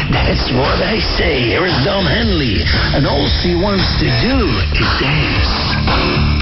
S14: That's what I say. Here is Don Henley, and all she wants to do is dance.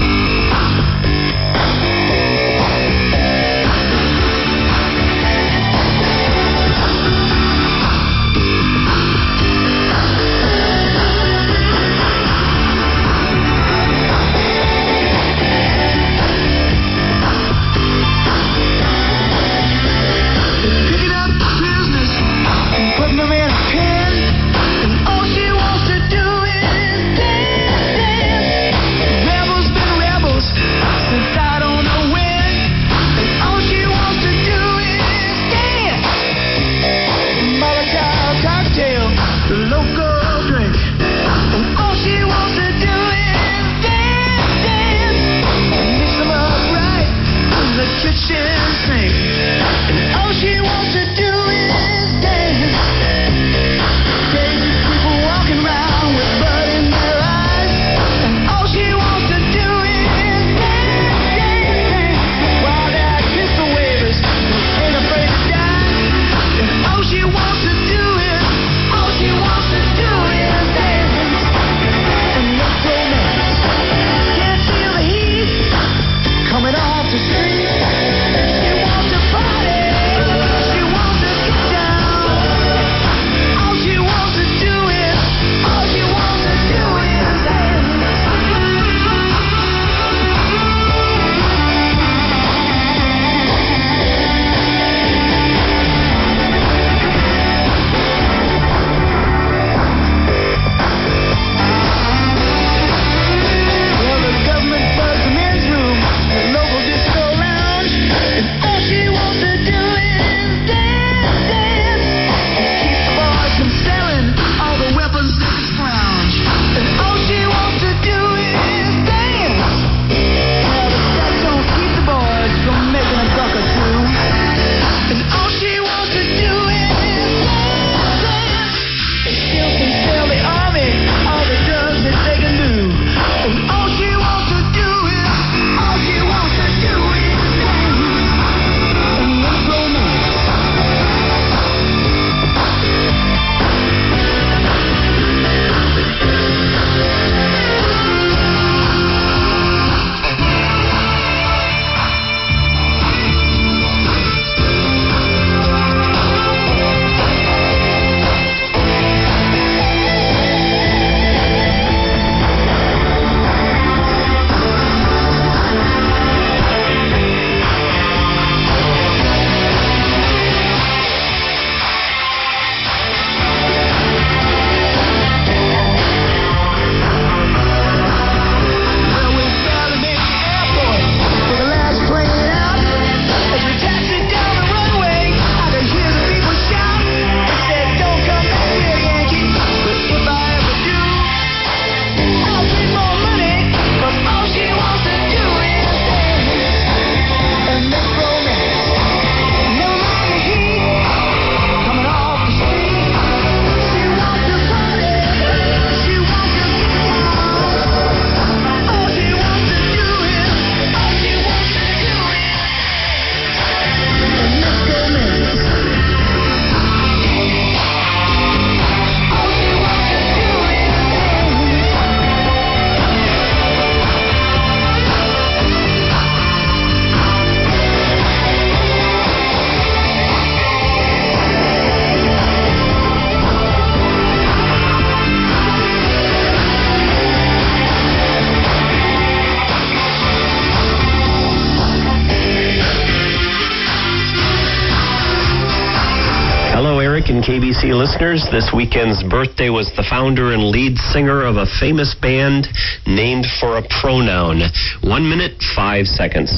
S19: And KBC listeners, this weekend's birthday was the founder and lead singer of a famous band named for a pronoun. 1 minute, 5 seconds.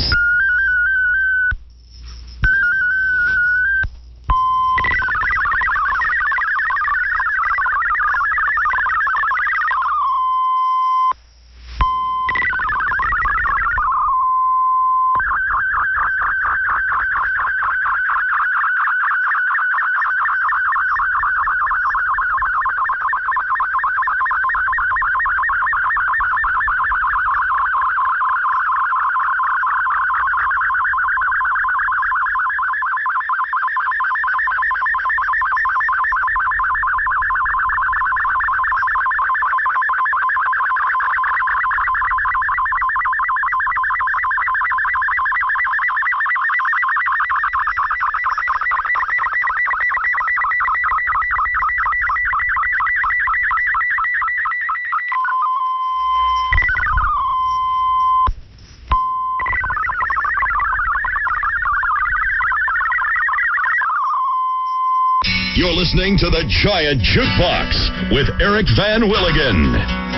S7: You're listening to the Giant Jukebox with Eric Van Willigan.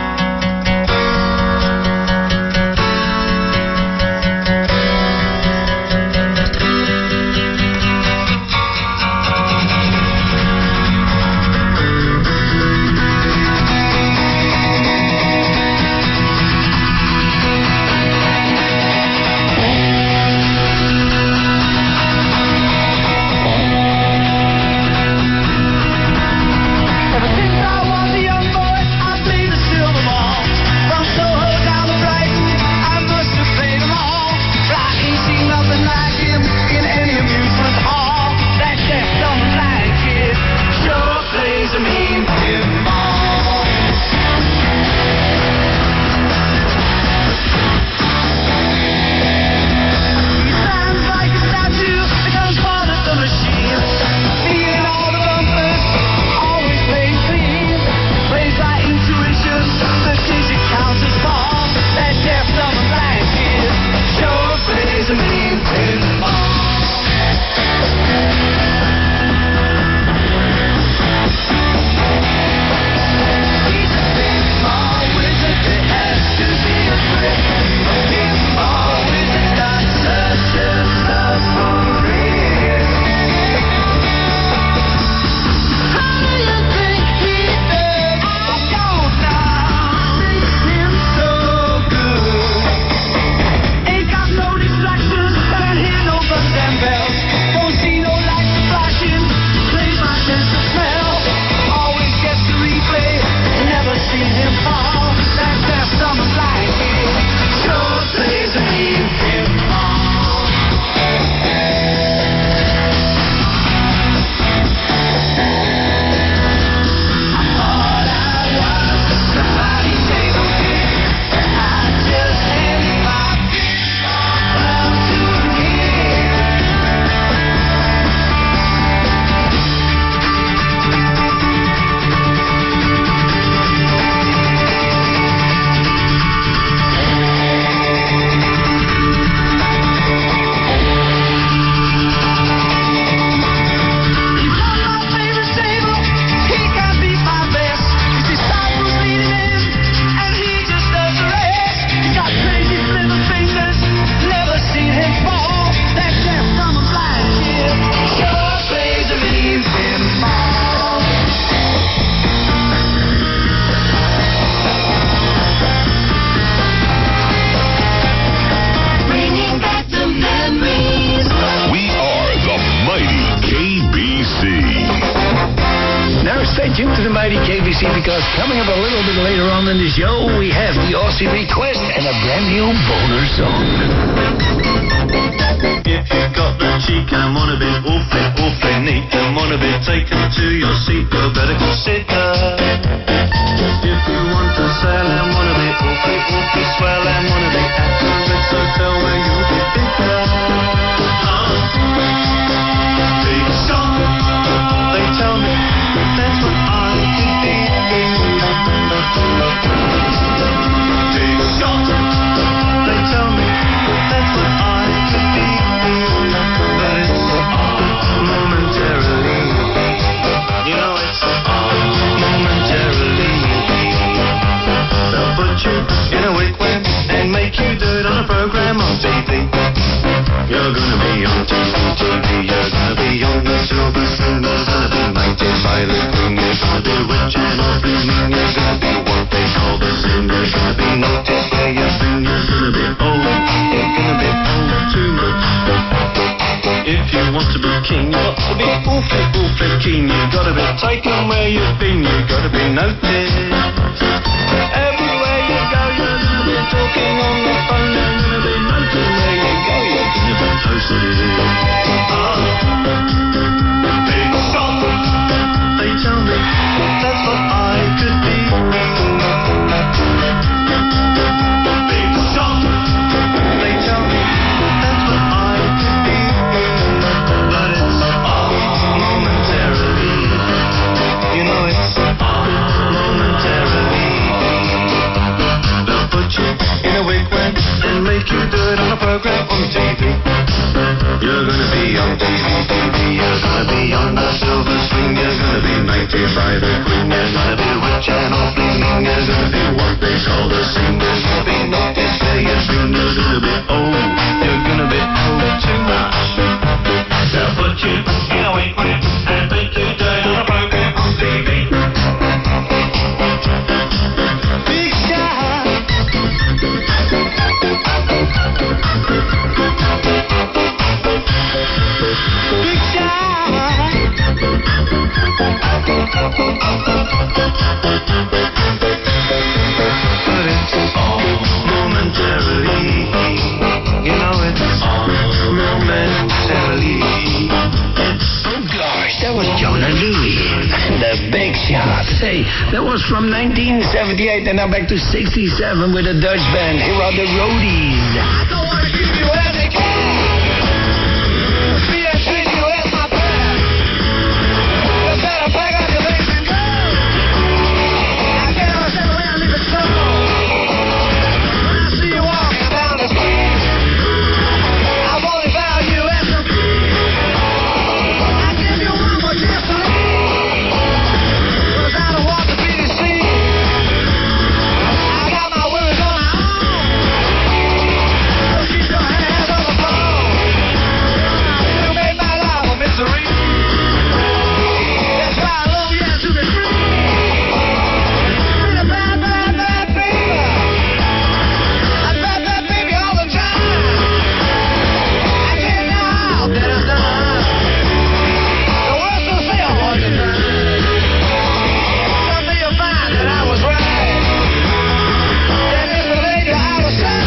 S14: Because coming up a little bit later on in the show, we have the Aussie request and a brand new boner song.
S9: If you've got the cheek and wanna be awfully, awfully neat and wanna be taken to your seat, you better consider. If you want to sell and wanna be awfully, awfully swell and wanna be at the Ritz Hotel where you'll be bigger. Big shot, they tell me that's what I could be. Big shot, they tell me that's what I could be. But it's momentarily, you know it's momentarily. They'll put you in a wigwam and make you do it on a program on TV. You're gonna be on TV, you're gonna be on the silver screen. You're gonna be knighted by the queen. You're gonna be rich and awfully mean. You're gonna be what they call the sin. You're gonna be noticed where you've been. You're gonna be old, you're gonna be old too much. If you want to be king, you got to be awfully, awfully keen. You gotta be taken where you've been. You gotta be noticed. Everywhere you go, you're gonna be talking on the phone. You're gonna be noted where you go. You're gonna be posted. Big shot, they tell me that's what I could be. Big shot, they tell me that's what I could be. But it's momentarily, you know it's momentarily. They'll put you in a wigwam and make you do it on a program on TV. You're gonna be on TV, you're gonna be on the silver screen. You're gonna by the queen. There's gonna be rich and all bling. There's gonna be what they call the sing. There's gonna be nothing say and sing. There's gonna be you're gonna be too much. They'll put you in a wing and make you die on a program on TV. Big shot. Big shot. But it's all momentarily. You know it's all momentarily.
S14: Oh gosh, that was Jonah Louie. The Big Shot. Hey, that was from 1978 and now back to 67 with a Dutch band. Here are the Roadies.
S9: I don't wanna give you any care. Be a treat you as my friend. You better pack up your things and go. I can't ever sit around and leave it so. When I see you walking down the street, I only value you as a I give you one more chance to leave. 'Cause I don't want to be deceived. I got my words on my own. So keep your hands on the phone. You made my life a misery. That's why I love you to be free. Be a bad, bad, bad baby. A bad, bad baby all the time. I can't now that it's done. The words will say I want to die. Someday you'll find that I was right. That is the lady out of sight.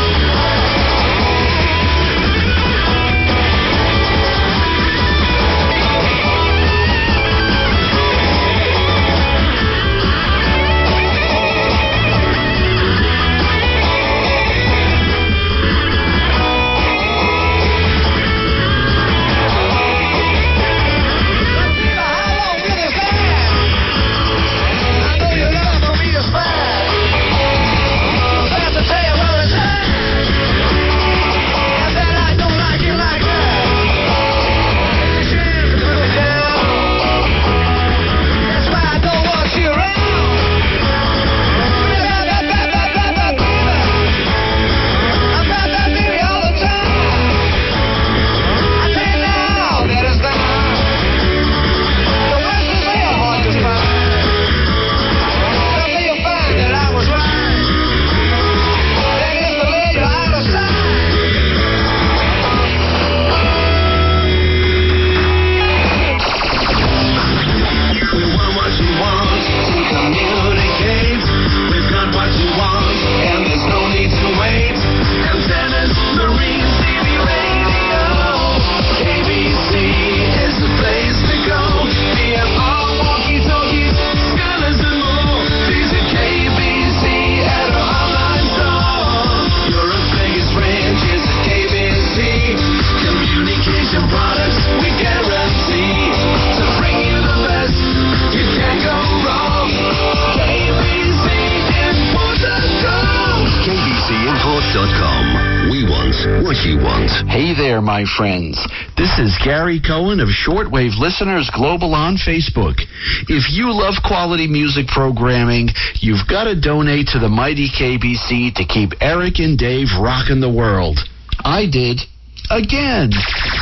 S10: Hey there, my friends. This is Gary Cohen of Shortwave Listeners Global on Facebook. If you love quality music programming, you've got to donate to the mighty KBC to keep Eric and Dave rocking the world. I did. Again.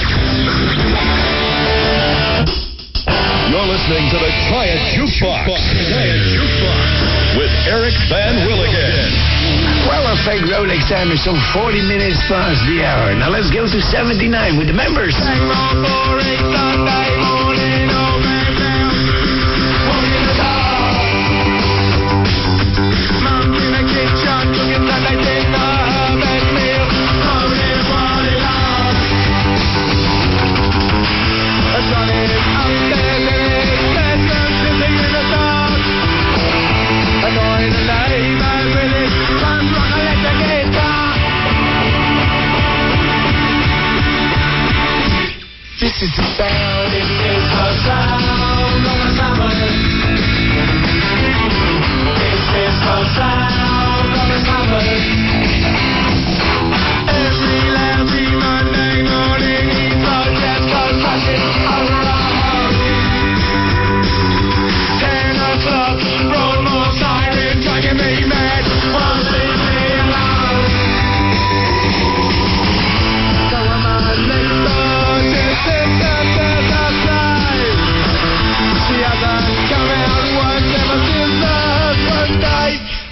S7: You're listening to the Giant Jukebox. Giant Jukebox with Eric Van Willigan.
S14: Well, a fake Rolex time is some 40 minutes past the hour. Now let's go to 79 with the members.
S9: This is the sound, it is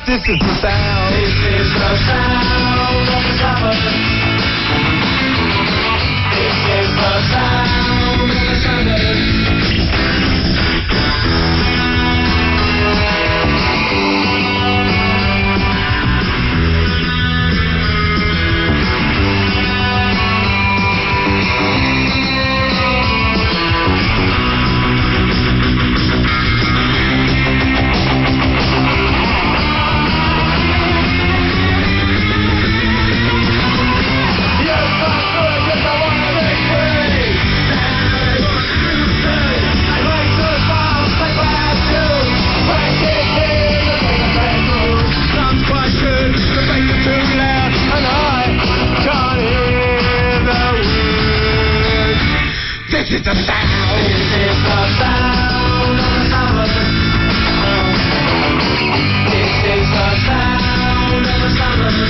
S9: This is the sound. This is the sound of the suburbs. This is the sound of the suburbs. This is the sound. This is the sound of the suburbs. This is the sound of the suburbs.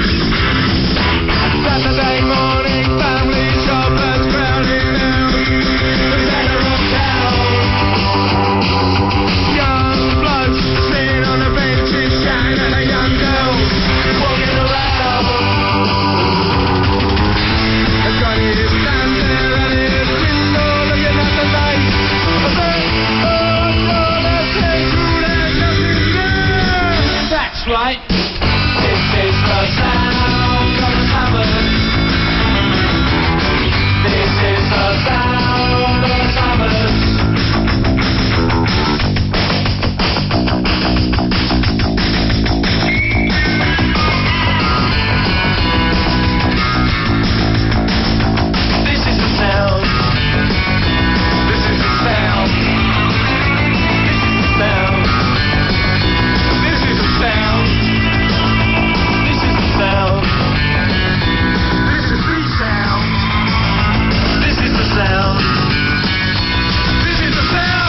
S9: Saturday morning, family shoppers crowding out the center of town. Young bloods sitting on the benches, shouting at a young girl walking around. A Johnny is dancing at his window, looking at the light. I say, oh no, there's nothing there. That's right. This is the sound of the suburbs. This is the sound of the suburbs. This is the sound. This is the sound. This is the sound. This is the sound. This is the sound. This is the sound. This is the sound. This is the sound.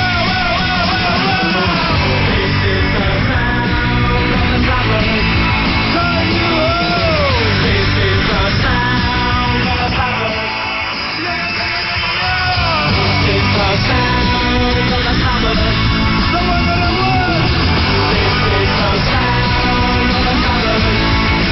S9: This is the sound of the suburbs. Turn you on. This is the sound of the suburbs. This is the sound of the suburbs. The one that I want. This is the sound of the suburbs.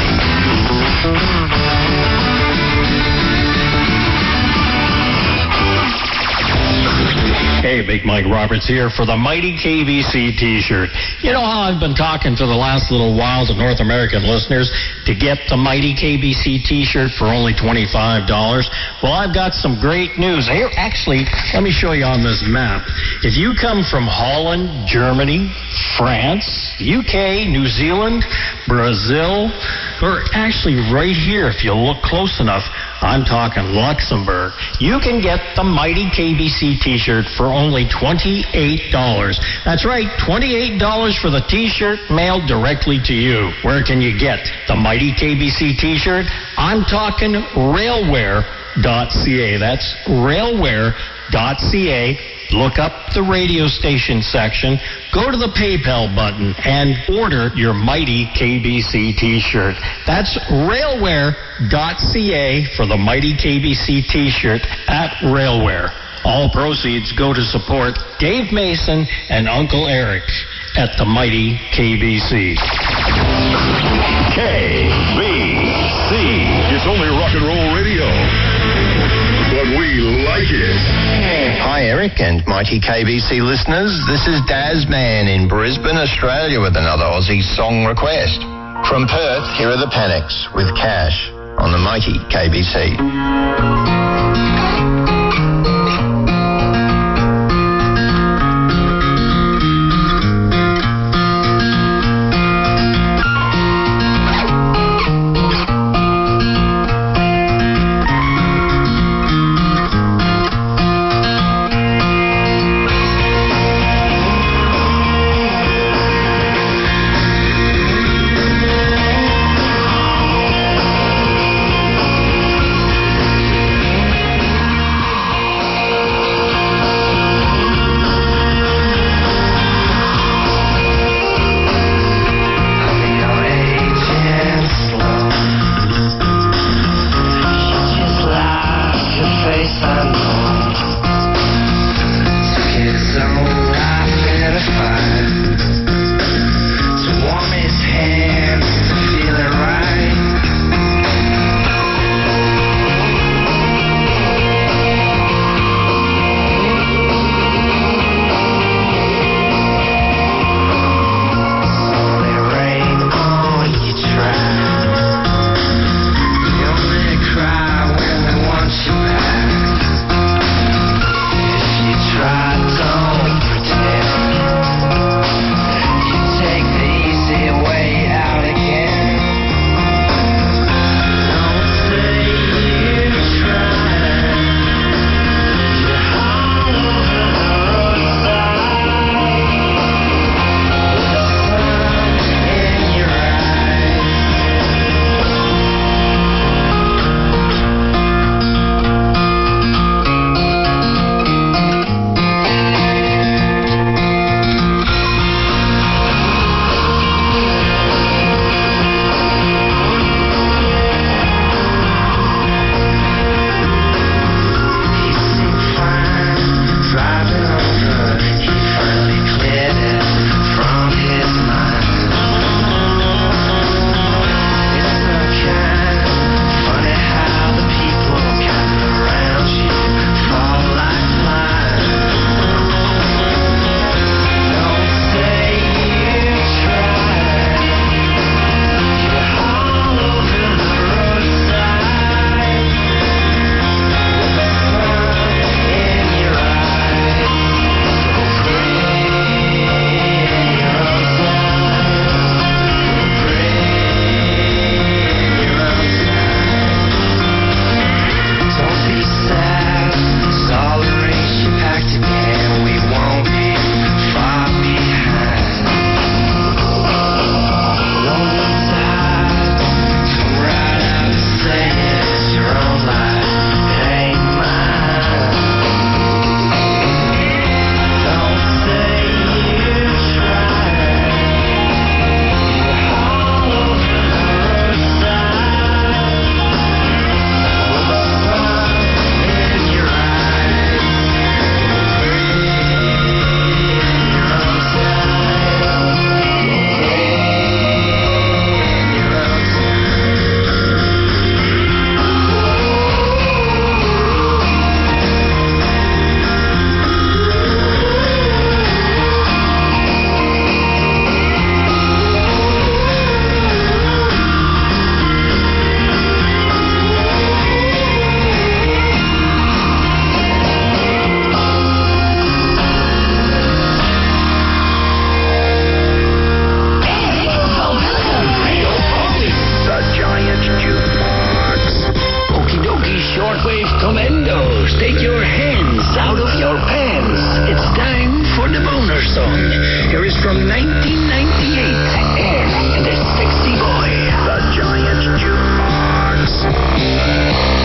S5: Hey, Big Mike Roberts here for the Mighty KBC T-shirt. You know how I've been talking for the last little while to North American listeners to get the Mighty KBC T-shirt for only $25? Well, I've got some great news. Here, actually, let me show you on this map. If you come from Holland, Germany, France, UK, New Zealand, Brazil, or actually right here, if you look close enough, I'm talking Luxembourg, you can get the Mighty KBC T-shirt for only $28. That's right, $28 for the T-shirt mailed directly to you. Where can you get the Mighty KBC T-shirt? I'm talking railware.ca. That's railware.ca. Look up the radio station section, go to the PayPal button, and order your Mighty KBC T-shirt. That's railware.ca for the Mighty KBC T-shirt at Railware. All proceeds go to support Dave Mason and Uncle Eric at the Mighty KBC.
S7: KBC. It's only rock and roll radio, but we like it.
S20: Hi, Eric and Mighty KBC listeners. This is Daz Man in Brisbane, Australia, with another Aussie song request. From Perth, here are the Panics with Cash on the Mighty KBC.
S14: stoner song. Here is from 1998, Air and the Sexy Boy.
S9: The Giant Jukebox.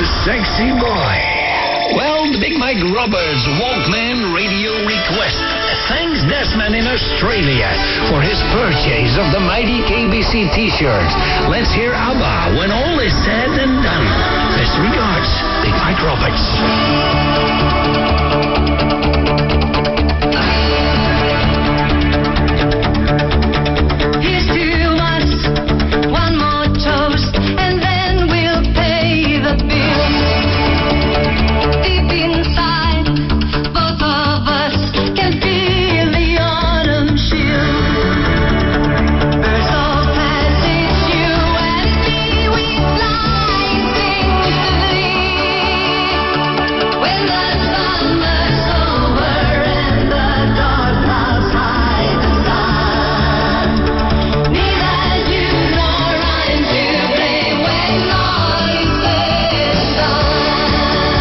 S14: Sexy Boy. Well, the Big Mike Roberts Walkman Radio Request. thanks Desmond in Australia for his purchase of the mighty KBC T-shirts. Let's hear ABBA when all is said and done. Best regards, Big Mike Roberts.
S3: Here's to us, one more toast, and then we'll pay the bill. Deep inside, both of us can feel the autumn chill. Birds of passage, you and me, we fly singly. When the summer's over and the dark clouds hide the sun, neither you nor I'm to blame when all is said and done.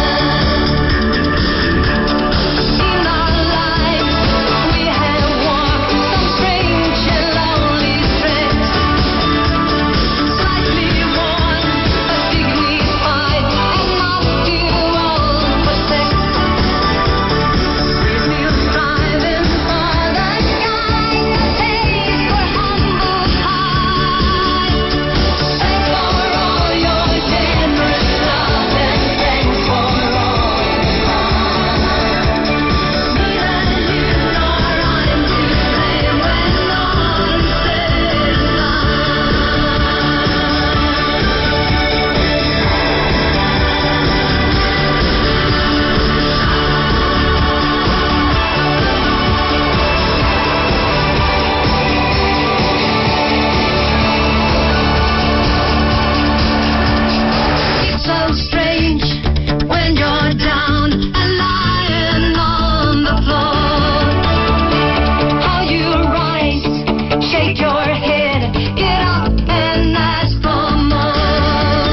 S3: In our lives we have walked some strange and lonely threads, slightly worn but dignified and not too old for sex. We're still striving for the sky, the taste for humble pie. Thanks for all your generous love and thanks for all your fun. Neither you nor I'm to blame when all is said and It's so strange when you're down and lying on the floor. How you rise, shake your head, get up and ask for more.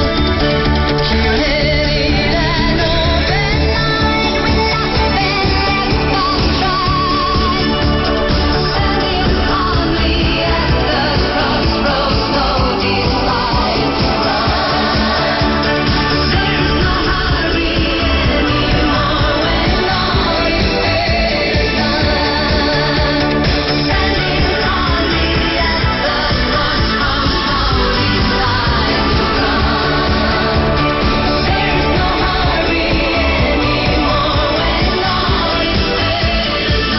S3: Curated and open mind with nothing left untried. Standing calmly at the crossroads, no desire to run. There's no hurry anymore when all is said and done. Standing calmly at the crossroads, no desire to run. There's no hurry anymore when all is said and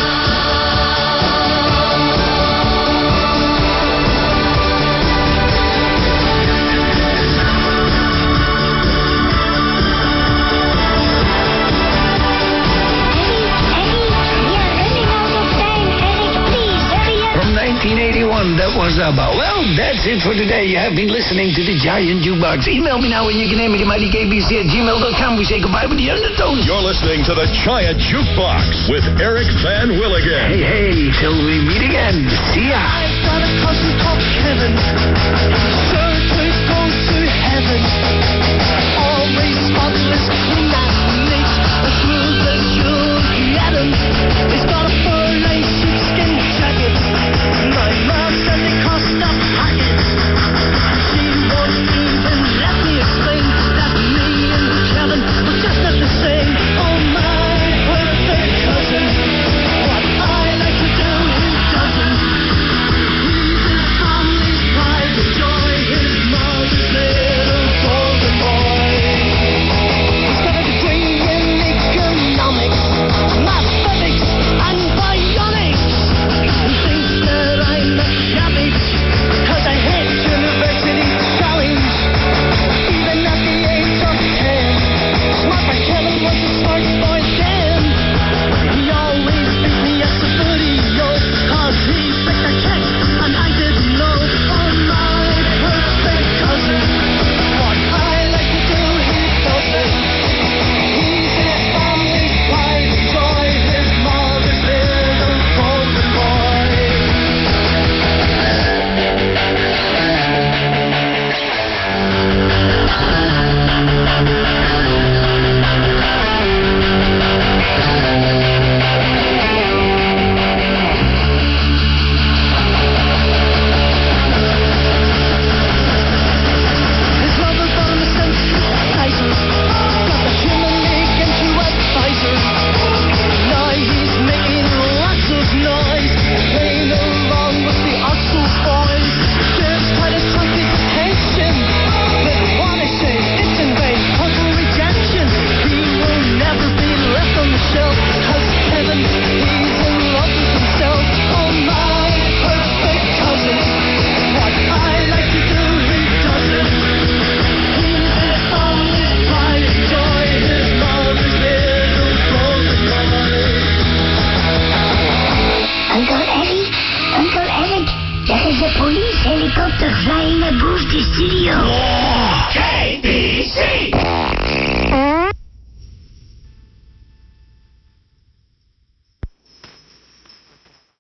S14: From 1981, that was ABBA. Well, that's it for today. You have been listening to the Giant Jukebox. Email me now and you can name me to mightykbc@gmail.com. We say goodbye with the undertones.
S7: You're listening to the Giant Jukebox with Eric Van Willigan.
S14: Hey, hey, till we meet again. See ya.
S3: I've got a cousin called Kevin. Third place goes to heaven.